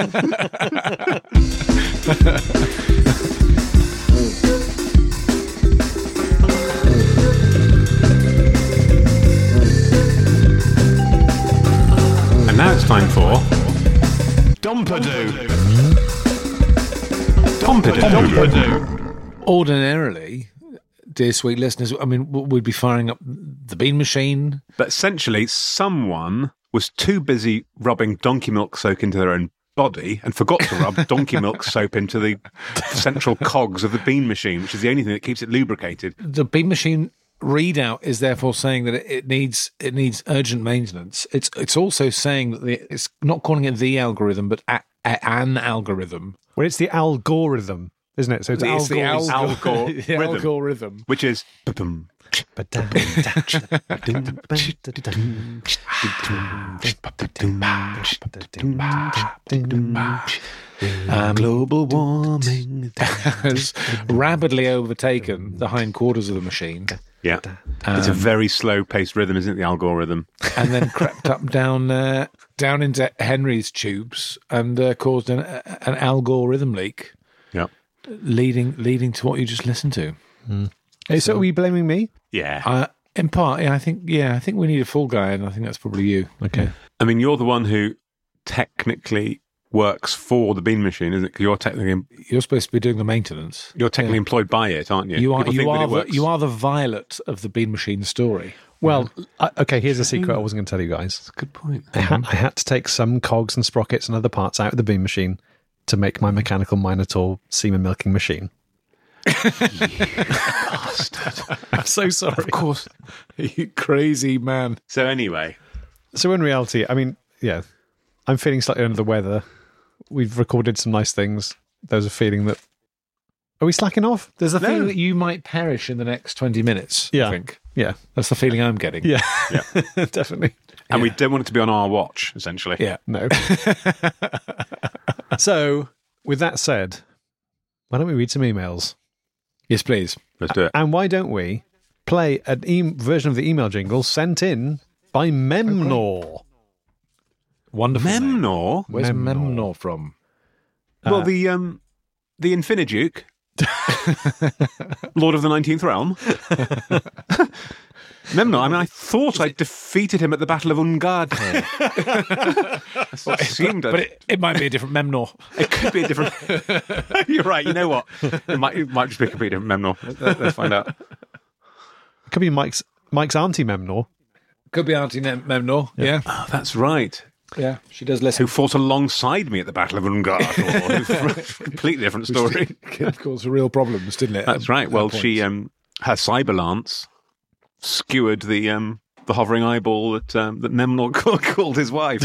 And now it's time for Dompidou. Dompidou. Dompidou. Ordinarily, dear sweet listeners, I mean, w- we'd be firing up the bean machine. But essentially, someone was too busy rubbing donkey milk soap into their own body and forgot to rub donkey milk soap into the central cogs of the bean machine, which is the only thing that keeps it lubricated. The bean machine readout is therefore saying that it, it needs it needs urgent maintenance. It's it's also saying that the, it's not calling it the algorithm, but a, a, an algorithm. Well, it's the algorithm, isn't it? So it's, It's the Al algor- algor- the rhythm. algorithm. Which is ba-bum, Um, global warming. has rapidly overtaken the hindquarters of the machine Yeah, it's a very slow-paced rhythm, isn't it? The algorithm. and then crept up down uh, down into Henry's tubes and uh, caused an, an algorithm leak, Yeah, leading leading to what you just listened to. Hey, so are you blaming me? yeah. Uh, in part, yeah, I think yeah, I think we need a full guy, and I think that's probably you. Okay. I mean, you're the one who technically works for the Bean Machine, isn't it? Because you're technically You're supposed to be doing the maintenance. you're technically Yeah. employed by it, aren't you? You are People you think that are it the, works. you are the Violet of the Bean Machine story. Well, I, okay, here's a secret I wasn't going to tell you guys. That's a good point. I, ha- I had to take some cogs and sprockets and other parts out of the Bean Machine to make my mechanical Minotaur semen milking machine. Bastard. I'm so sorry. Of course. You crazy man. So anyway, So in reality, I mean, yeah, I'm feeling slightly under the weather. We've recorded some nice things. There's a feeling that... Are we slacking off? There's a No. feeling that you might perish in the next twenty minutes. Yeah. I think Yeah. that's the feeling I'm getting. Yeah. Yeah. Definitely. and we don't want it to be on our watch, essentially. Yeah. No. So, with that said, why don't we read some emails? Yes, please. Let's do it. And why don't we play an e- version of the email jingle sent in by Memnor? Wonderful. name. Memnor? Where's Memnor. Memnor from? Well, the um, the Infiniduke, Lord of the Nineteenth Realm. Memnor. I mean, I thought I defeated him at the Battle of Ungard. I assumed But it, it might be a different Memnor. it could be a different. You're right. You know what? It might, it might just be a completely different Memnor. Let's, let's find out. It could be Mike's Mike's auntie Memnor. Could be Auntie Mem- Memnor. Yeah. Oh, that's right. Yeah. She does listen. Who fought alongside me at the Battle of Ungard? Or completely different story. Of course, real problems, didn't it? That's right. Well, she um, her cyber lance skewered the um, the hovering eyeball that um, that Memnor called, called his wife,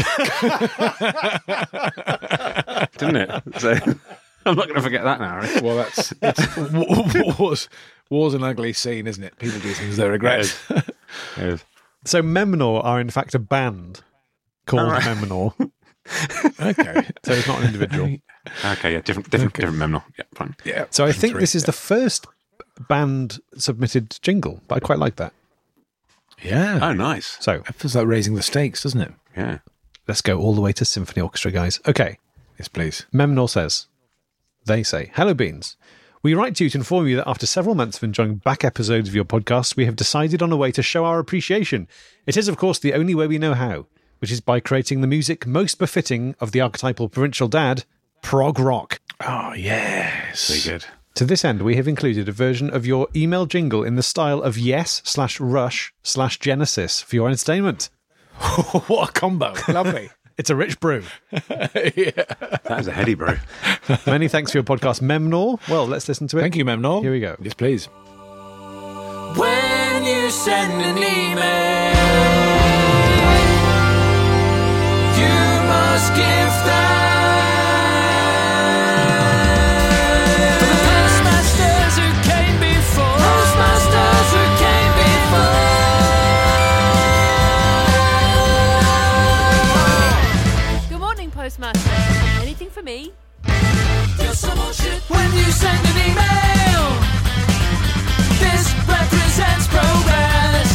didn't it? So I'm not going to forget that now. Right? Well, that's it's, war's, war's an ugly scene, isn't it? People do things they regret. Yes. So Memnor are in fact a band called All right. Memnor. Okay. So it's not an individual. Okay, yeah, different, different, different Memnor. Yeah, fine. Yeah. So I think Three, this is yeah. the first band submitted jingle, but I quite like that. Yeah. Oh, nice. So That feels like raising the stakes, doesn't it? Yeah. let's go all the way to symphony orchestra, guys. Okay. Yes, please. Memnor says, they say, hello, Beans. We write to you to inform you that after several months of enjoying back episodes of your podcast, we have decided on a way to show our appreciation. It is, of course, the only way we know how, which is by creating the music most befitting of the archetypal provincial dad, prog rock. Oh, yes. Very good. To this end, we have included a version of your email jingle in the style of Yes slash Rush slash Genesis for your entertainment. What a combo. Lovely. It's a rich brew. That is a heady brew. Many thanks for your podcast, Memnor. Well, let's listen to it. Thank you, Memnor. Here we go. Yes, please. When you send an email, you must give thanks for the postmasters who came before. Postmasters who came before. Good morning, Postmaster. Anything for me? You're so bullshit when you send an email. This represents progress.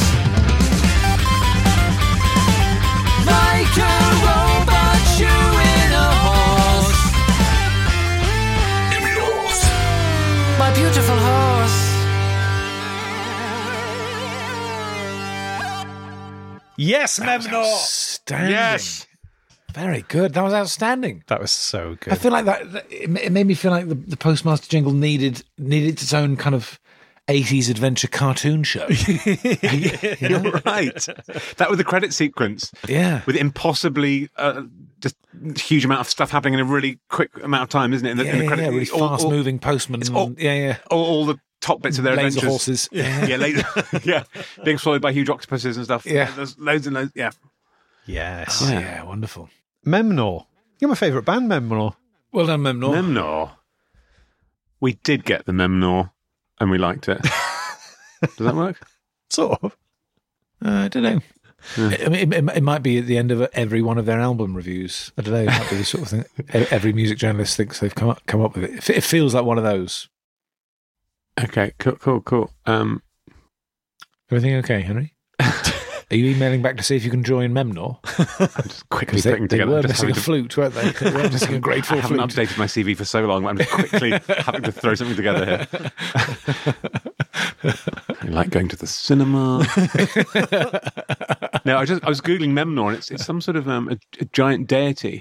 Like a robot chewing a horse. My beautiful horse. Yes, Memnor. Outstanding. Yes. Very good. That was outstanding. That was so good. I feel like that, that- it ma- it made me feel like the, the Postmaster jingle needed needed its own kind of eighties adventure cartoon show. You're right. That with the credit sequence, Yeah. with impossibly uh, just huge amount of stuff happening in a really quick amount of time, isn't it? In the, Yeah, in the yeah, credit, yeah, really all- all- fast moving postman. it's all- yeah, yeah. all, all the top bits of their Laser adventures. horses. Yeah, yeah, laser, yeah, being swallowed by huge octopuses and stuff. Yeah. There's loads and loads. Yeah, Yes. Oh, yeah, wonderful. Memnor. You're my favourite band, Memnor. Well done, Memnor. Memnor. We did get the Memnor, and we liked it. Does that work? Sort of. Uh, I don't know. I mean, it, it might be at the end of every one of their album reviews. I don't know. It might be the sort of thing e- every music journalist thinks they've come up, come up with it. It feels like one of those. Okay, cool, cool, cool. Um, Everything okay, Henry? Are you emailing back to see if you can join Memnor? I'm just quickly Because they, putting they together. were just missing a having to- flute, weren't they? They were missing a grade I four haven't flute. updated my C V for so long, but I'm just quickly having to throw something together here. I like going to the cinema. No, I just I was googling Memnor, and it's it's some sort of um, a, a giant deity.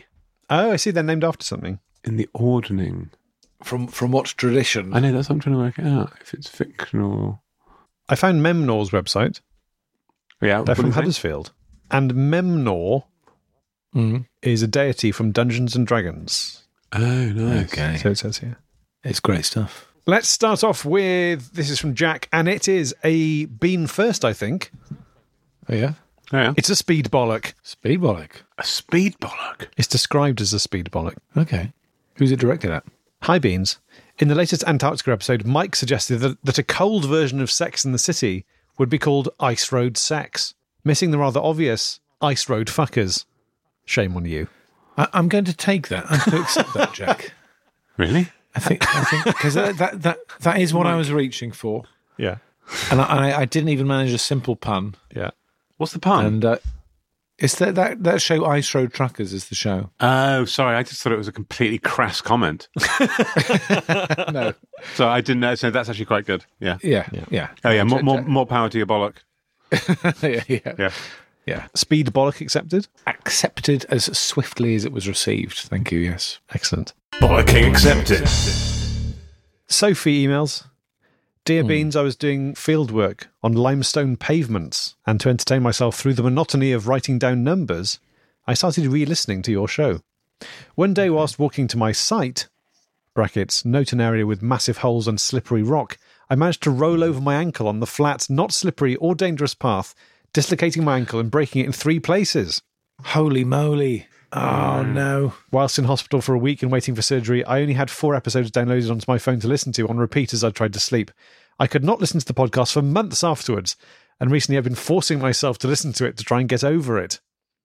Oh, I see. They're named after something. In the ordning. From from what tradition? I know, that's what I'm trying to work out. If it's fictional. I found Memnor's website. Yeah, They're what from do you think? Huddersfield. And Memnor Mm. is a deity from Dungeons and Dragons. Oh, nice. Okay. So it says here. It's great stuff. Let's start off with, this is from Jack, and it is a bean first, I think. Oh, yeah? Oh, yeah. It's a speed bollock. Speedbollock. A speed bollock. It's described as a speed bollock. Okay. Who's it directed at? Hi, Beans. In the latest Antarctica episode, Mike suggested that, that a cold version of Sex in the City would be called Ice Road Sex, missing the rather obvious Ice Road Fuckers. Shame on you. I, I'm going to take that. I'm going to accept that, Jack. Really? I think I think because that, that that that is what I was reaching for, Yeah. and I, I, I didn't even manage a simple pun. Yeah. What's the pun? And uh, it's that, that that show Ice Road Truckers is the show. oh, sorry. I just thought it was a completely crass comment. No. So I didn't know. So that's actually quite good. Yeah. Yeah, yeah, Oh, yeah. More, Jack- more, more power to your bollock. yeah, yeah, Yeah. yeah. Speed bollock accepted? Accepted as swiftly as it was received. Thank you. Yes. Excellent. Bollocking accepted. Sophie emails. Dear Beans, I was doing field work on limestone pavements, and to entertain myself through the monotony of writing down numbers, I started re-listening to your show. One day whilst walking to my site, brackets, note an area with massive holes and slippery rock, I managed to roll over my ankle on the flat, not slippery or dangerous path, dislocating my ankle and breaking it in three places. Holy moly! Oh no! Whilst in hospital for a week and waiting for surgery, I only had four episodes downloaded onto my phone to listen to on repeat as I tried to sleep. I could not listen to the podcast for months afterwards, and recently I've been forcing myself to listen to it to try and get over it.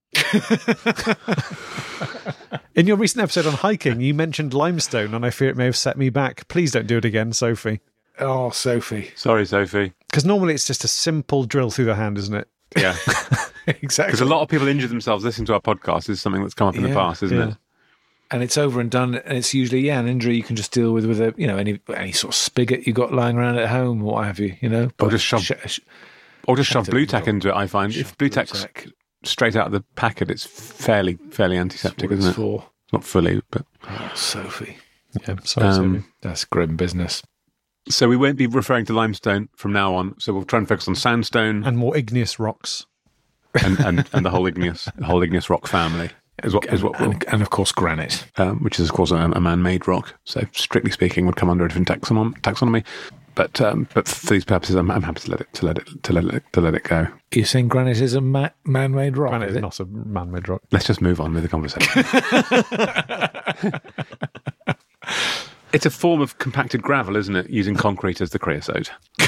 In your recent episode on hiking, you mentioned limestone, and I fear it may have set me back. Please don't do it again, Sophie. Oh, Sophie! Sorry, Sophie. Because normally it's just a simple drill through the hand, isn't it? Yeah. Exactly. Because a lot of people injure themselves listening to our podcast is something that's come up in the Yeah, past, isn't yeah. it? And it's over and done, and it's usually yeah an injury you can just deal with with a you know any any sort of spigot you got lying around at home or what have you, you know. Or just shove, Sh- sh- or just shove Shove it blue in the tack door. into it. I find if Shove blue blue tack's tack. straight out of the packet, it's fairly fairly antiseptic, what isn't it's it? for. Not fully, but Oh, Sophie, Yeah, sorry, Sophie. um, that's grim business. so we won't be referring to limestone from now on. So we'll try and focus on sandstone And more igneous rocks. and, and, and the whole igneous the whole igneous rock family is what is what we'll, And, and of course granite. um, which is of course a, a man-made rock. So strictly speaking, would come under a different taxonom- taxonomy. But um, but for these purposes, I'm, I'm happy to let it to let it to let it to let it go. You're saying granite is a ma- man-made rock? Granite is is it? not a man-made rock. Let's just move on with the conversation. It's a form of compacted gravel, isn't it? Using concrete as the creosote.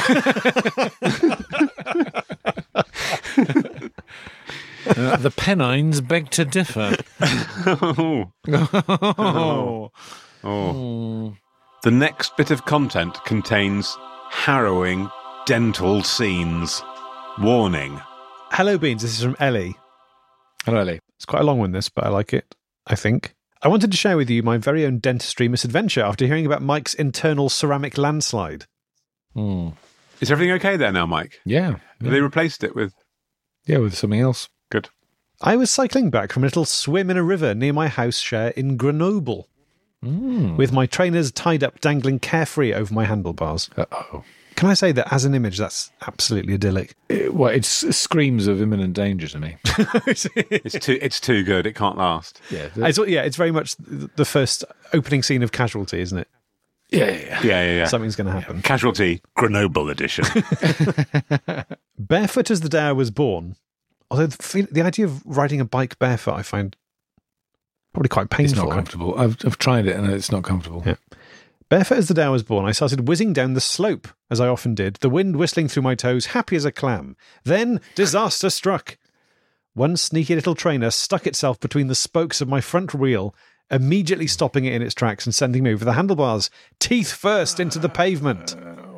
Uh, the Pennines beg to differ. oh. Oh. Oh. The next bit of content contains harrowing dental scenes. Warning. Hello, Beans. This is from Ellie. Hello, Ellie. It's quite a long one, this, but I like it, I think. I wanted to share with you my very own dentistry misadventure after hearing about Mike's internal ceramic landslide. Hmm. Is everything okay there now, Mike? Yeah. Have they replaced it with... Yeah, with something else. Good. I was cycling back from a little swim in a river near my house share in Grenoble, Mm. with my trainers tied up dangling carefree over my handlebars. Uh-oh. Can I say that as an image, that's absolutely idyllic? It, well, it's, it screams of imminent danger to me. It's too It's too good. It can't last. Yeah. It's, yeah, it's very much the first opening scene of Casualty, isn't it? yeah, yeah, yeah. Yeah, yeah, yeah. Something's going to happen. Casualty, Grenoble edition. Barefoot as the day I was born, although the, feel- the idea of riding a bike barefoot I find probably quite It's painful. not comfortable. I've, I've tried it and it's not comfortable. Yeah. Barefoot as the day I was born, I started whizzing down the slope, as I often did, the wind whistling through my toes, happy as a clam. Then disaster struck. One sneaky little trainer stuck itself between the spokes of my front wheel, immediately stopping it in its tracks and sending me over the handlebars, teeth first into the pavement.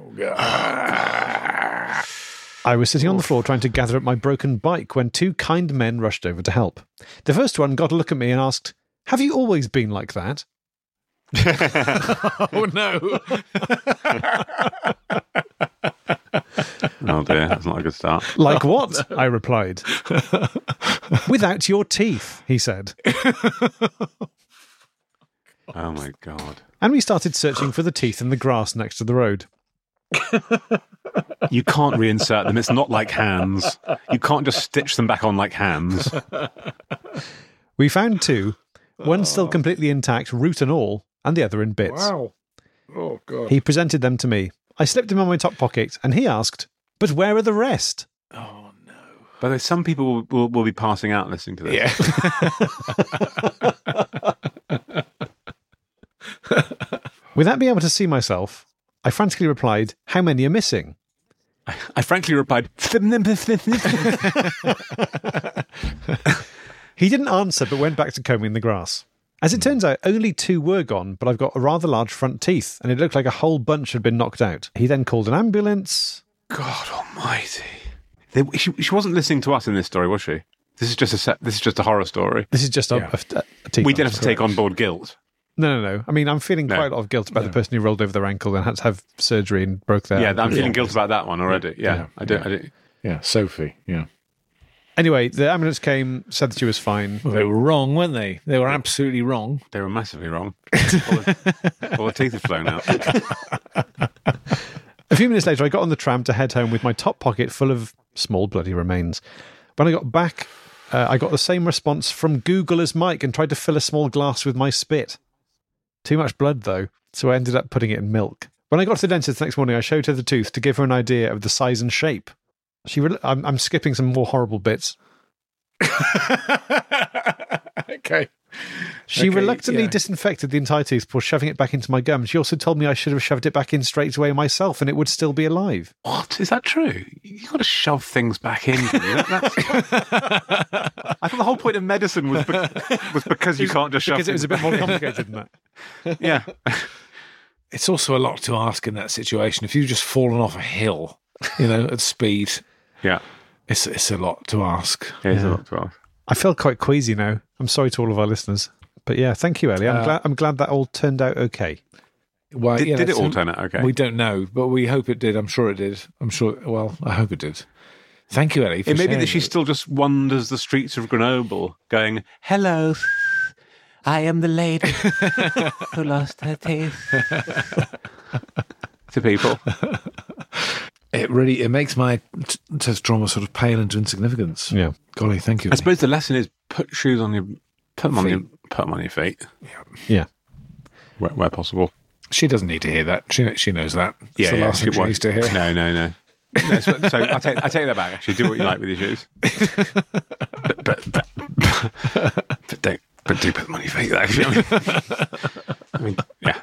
I was sitting on the floor trying to gather up my broken bike when two kind men rushed over to help. The first one got a look at me and asked, "Have you always been like that?" Oh, no. Oh dear, that's not a good start. Like what? I replied. Without your teeth, he said. Oh, my God. And we started searching for the teeth in the grass next to the road. You can't reinsert them. It's not like hands. You can't just stitch them back on like hands. We found two, one still completely intact, root and all, and the other in bits. Wow. Oh, God. He presented them to me. I slipped them in my top pocket, and he asked, "But where are the rest?" Oh, no. By the way, some people will, will, will be passing out listening to this. Yeah. Without being able to see myself, I frantically replied, "How many are missing?" I frankly replied, He didn't answer, but went back to combing the grass. As it turns out, only two were gone, but I've got a rather large front teeth, and it looked like a whole bunch had been knocked out. He then called an ambulance. God almighty. They, she, she wasn't listening to us in this story, was she? This is just a set, this is just a horror story. This is just a, Yeah. a, a teeth We knock. didn't have to take on board guilt. No, no, no. I mean, I'm feeling No. quite a lot of guilt about the person who rolled over their ankle and had to have surgery and broke their Yeah, ankle. I'm feeling guilt about that one already. Yeah, Yeah. I do. Yeah. I do. Yeah, Sophie. Yeah. Anyway, the ambulance came, said that she was fine. Well, they were wrong, weren't they? They were absolutely wrong. They were massively wrong. All the, all the teeth have flown out. A few minutes later, I got on the tram to head home with my top pocket full of small bloody remains. When I got back, uh, I got the same response from Google as Mike and tried to fill a small glass with my spit. Too much blood, though, so I ended up putting it in milk. When I got to the dentist the next morning, I showed her the tooth to give her an idea of the size and shape. She, re- I'm, I'm skipping some more horrible bits. Okay. She Okay, reluctantly yeah. disinfected the entire tooth before shoving it back into my gum. She also told me I should have shoved it back in straight away myself and it would still be alive. What? Is that true? You've got to shove things back in. That, that's... I thought the whole point of medicine was, be- was because you can't just shove Because it was a things bit more complicated than that. Yeah. It's also a lot to ask in that situation. If you've just fallen off a hill, you know, at speed, Yeah. it's it's a lot to ask. Yeah, it's Yeah. a lot to ask. I feel quite queasy now. I'm sorry to all of our listeners. But yeah, thank you, Ellie. I'm, Uh, glad, I'm glad that all turned out okay. Well, Did, yeah, did it that's- all turn out okay? We don't know, but we hope it did. I'm sure it did. I'm sure. Well, I hope it did. Thank you, Ellie. For It may be sharing that she it. still just wanders the streets of Grenoble going, "Hello, I am the lady who lost her teeth." To people. It really it makes my t- test trauma sort of pale into insignificance. Yeah. Golly, thank you. I suppose the lesson is put shoes on your, put them on Feet. your, put them on your feet Yeah. where, where possible. She doesn't need to hear that. She she knows that. It's Yeah, the yeah. last thing she won't- needs to hear. No, no, no. No, so so I take I take that back. Actually, do what you like with your shoes, but but, but, but don't but do put them on your feet. Actually, I mean, yeah.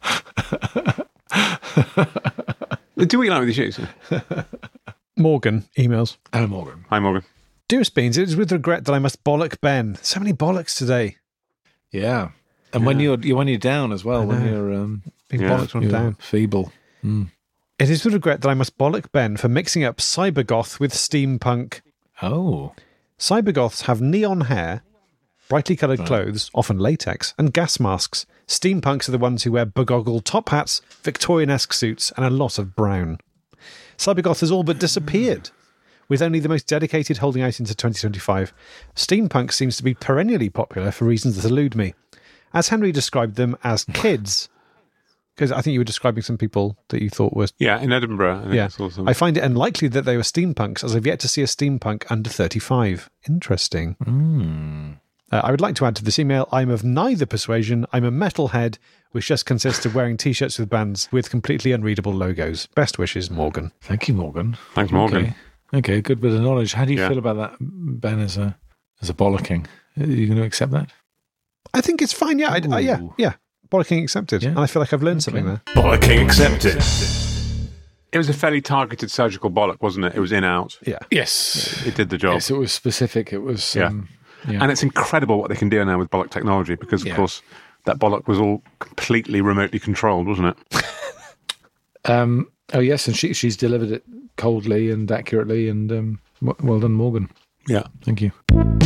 Do what you like with your shoes. Morgan emails. Hello, Morgan. Hi, Morgan. Dearest Beans, it is with regret that I must bollock Ben. So many bollocks today. Yeah, and when you're you when you're down as well, when know. you're um Being Yeah. bollocked when I'm you're down. feeble. Mm. It is with regret that I must bollock Ben for mixing up cybergoth with steampunk. Oh, Cybergoths have neon hair, brightly coloured clothes, often latex, and gas masks. Steampunks are the ones who wear begoggled top hats, Victorian-esque suits, and a lot of brown. Cybergoth has all but disappeared, with only the most dedicated holding out into twenty twenty-five. Steampunk seems to be perennially popular for reasons that elude me. As Henry described them as kids, because I think you were describing some people that you thought were... Yeah, in Edinburgh. I think Yeah, I saw some. I find it unlikely that they were steampunks, as I've yet to see a steampunk under thirty-five. Interesting. Uh, I would like to add to this email, I'm of neither persuasion. I'm a metalhead, which just consists of wearing T-shirts with bands with completely unreadable logos. Best wishes, Morgan. thank you, Morgan. Thanks, Morgan. Okay, okay good bit of knowledge. How do you Yeah. feel about that, Ben? As a as a bollocking, are you going to accept that? I think it's fine. Yeah, I, I, yeah, Ooh. yeah. Bollocking accepted. Yeah. And I feel like I've learned Okay. something there. Bollocking accepted. It was a fairly targeted surgical bollock, wasn't it? It was in out. Yeah. Yes. It did the job. Yes, it was specific. It was. Yeah. Um, yeah. And it's incredible what they can do now with bollock technology because, of Yeah. course, that bollock was all completely remotely controlled, wasn't it? Um, oh yes, and she she's delivered it coldly and accurately, and um, w- well done, Morgan. Yeah. Thank you.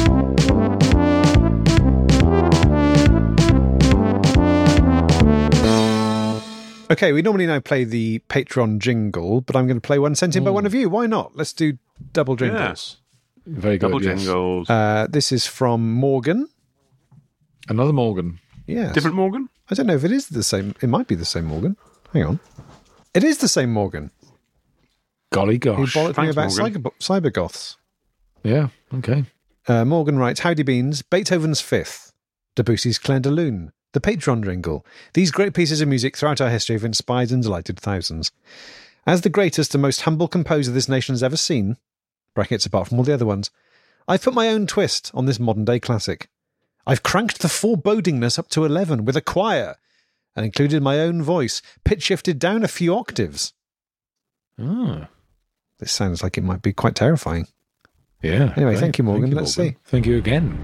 Okay, we normally now play the Patreon jingle, but I'm going to play one sent in by one of you. Why not? Let's do double jingles. Very good. Double yes. jingles. Uh, this is from Morgan. Another Morgan. Yes. Different Morgan? I don't know if it is the same. It might be the same Morgan. Hang on. It is the same Morgan. Golly Who gosh. bollocked me Thanks, about Morgan. cyber, cybergoths. Yeah, okay. Uh, Morgan writes, Howdy Beans, Beethoven's Fifth, Debussy's Clair de Lune, the Patron Jingle. These great pieces of music throughout our history have inspired and delighted thousands. As the greatest and most humble composer this nation has ever seen, brackets apart from all the other ones, I've put my own twist on this modern-day classic. I've cranked the forebodingness up to eleven with a choir and included my own voice, pitch-shifted down a few octaves. Ah, This sounds like it might be quite terrifying. yeah. Anyway, great. thank you, Morgan. Let's Morgan. see. Thank you again.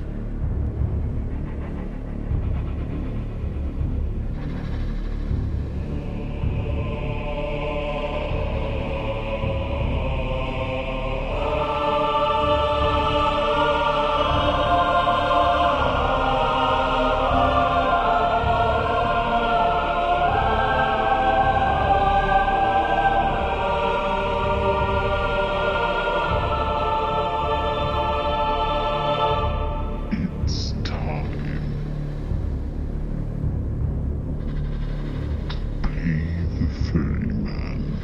It's time. Be the ferryman.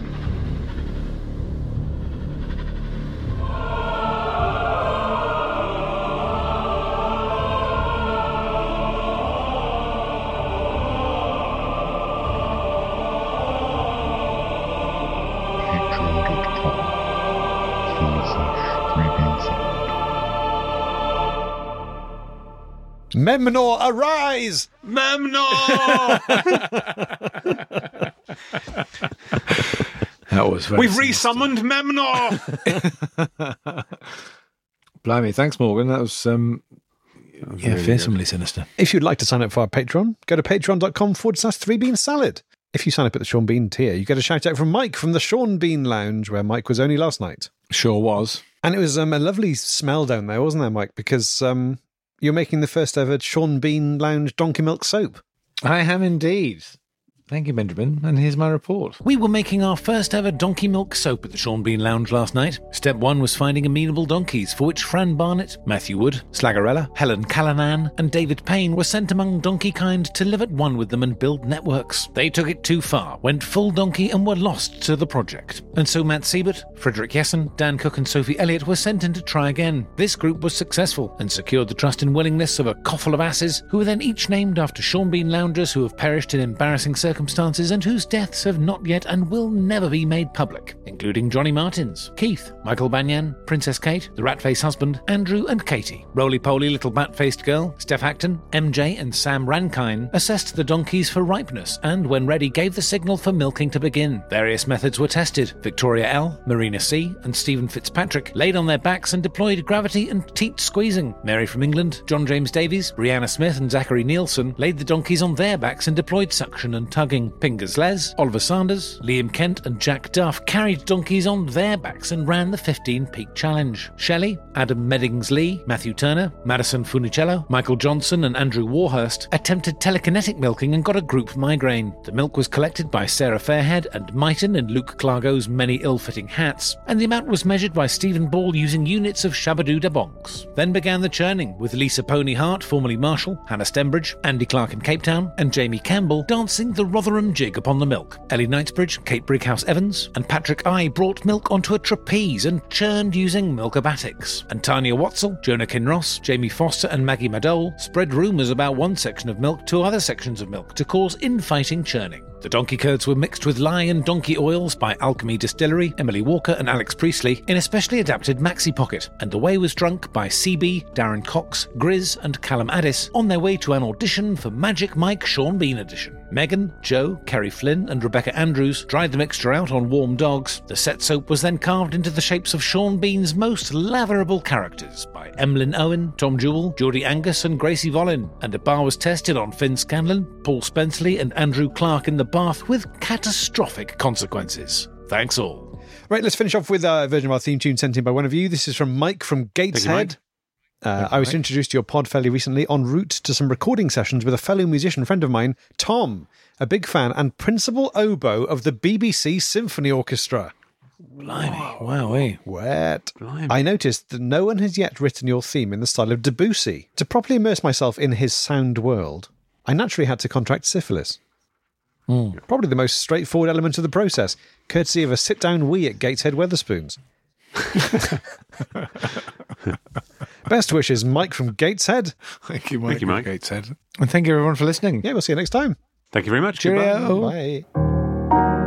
Patreon dot com forward slash Freebean Salad. Memnor, arise! Memnor! That was very We've sinister. resummoned Memnor! Blimey, thanks, Morgan. That was, um, yeah, really fearsomely sinister. If you'd like to sign up for our Patreon, go to patreon.com forward slash three bean salad. If you sign up at the Sean Bean tier, you get a shout out from Mike from the Sean Bean Lounge, where Mike was only last night. Sure was. And it was um, a lovely smell down there, wasn't there, Mike? Because um, you're making the first ever Sean Bean Lounge donkey milk soap. I have indeed. Thank you, Benjamin. And here's my report. We were making our first ever donkey milk soap at the Sean Bean Lounge last night. Step one was finding amenable donkeys, for which Fran Barnett, Matthew Wood, Slagarella, Helen Callanan, and David Payne were sent among donkey kind to live at one with them and build networks. They took it too far, went full donkey, and were lost to the project. And so Matt Siebert, Frederick Jessen, Dan Cook, and Sophie Elliott were sent in to try again. This group was successful and secured the trust and willingness of a coffle of asses, who were then each named after Sean Bean loungers who have perished in embarrassing circumstances and whose deaths have not yet and will never be made public, including Johnny Martins, Keith, Michael Banyan, Princess Kate, the rat-faced husband, Andrew and Katie, roly-poly little bat-faced girl, Steph Acton, M J and Sam Rankine assessed the donkeys for ripeness and, when ready, gave the signal for milking to begin. Various methods were tested. Victoria L., Marina C., and Stephen Fitzpatrick laid on their backs and deployed gravity and teat squeezing. Mary from England, John James Davies, Brianna Smith and Zachary Nielsen laid the donkeys on their backs and deployed suction and tugging. Pingers Les, Oliver Sanders, Liam Kent and Jack Duff carried donkeys on their backs and ran the fifteen peak challenge. Shelley, Adam Meddings-Lee, Matthew Turner, Madison Funicello, Michael Johnson and Andrew Warhurst attempted telekinetic milking and got a group migraine. The milk was collected by Sarah Fairhead and Myton and Luke Clargo's many ill-fitting hats, and the amount was measured by Stephen Ball using units of Shabadoo da Bonks. Then began the churning, with Lisa Pony Hart, formerly Marshall, Hannah Stembridge, Andy Clark in Cape Town, and Jamie Campbell dancing the Rotherham jig upon the milk. Ellie Knightsbridge, Kate Brighouse Evans, and Patrick I brought milk onto a trapeze and churned using milkabatics. And Tanya Watzel, Jonah Kinross, Jamie Foster, and Maggie Madole spread rumours about one section of milk to other sections of milk to cause infighting churning. The donkey curds were mixed with lye and donkey oils by Alchemy Distillery, Emily Walker and Alex Priestley in a specially adapted maxi pocket, and the whey was drunk by C B, Darren Cox, Grizz and Callum Addis on their way to an audition for Magic Mike Sean Bean Edition. Megan, Joe, Kerry Flynn and Rebecca Andrews dried the mixture out on warm dogs. The set soap was then carved into the shapes of Sean Bean's most latherable characters by Emlyn Owen, Tom Jewell, Geordie Angus and Gracie Volin, and a bar was tested on Finn Scanlon, Paul Spenceley and Andrew Clark in the bath with catastrophic consequences. Thanks all. Right, let's finish off with a version of our theme tune sent in by one of you. This is from Mike from Gateshead. Uh, I was introduced to your pod fairly recently en route to some recording sessions with a fellow musician friend of mine, Tom, a big fan and principal oboe of the B B C Symphony Orchestra. Blimey, wow, eh? Wet. Blimey. I noticed that no one has yet written your theme in the style of Debussy. To properly immerse myself in his sound world, I naturally had to contract syphilis. Mm. Probably the most straightforward element of the process, courtesy of a sit-down wee at Gateshead Weatherspoons. Best wishes, Mike from Gateshead. Thank you, Mike. Thank you, Mike. Gateshead. And thank you, everyone, for listening. Yeah, we'll see you next time. Thank you very much. Cheerio. Goodbye. Bye.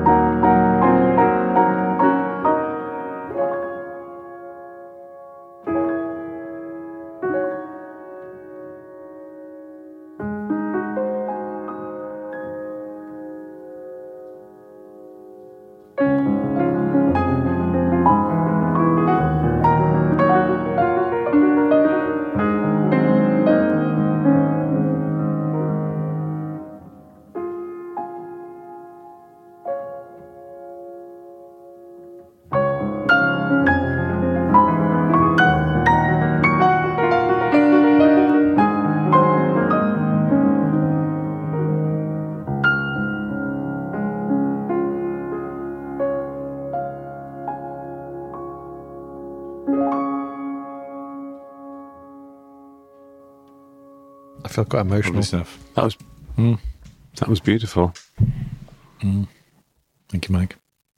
I feel quite emotional. Lovely stuff. That was Mm. that was beautiful. Thank you, Mike.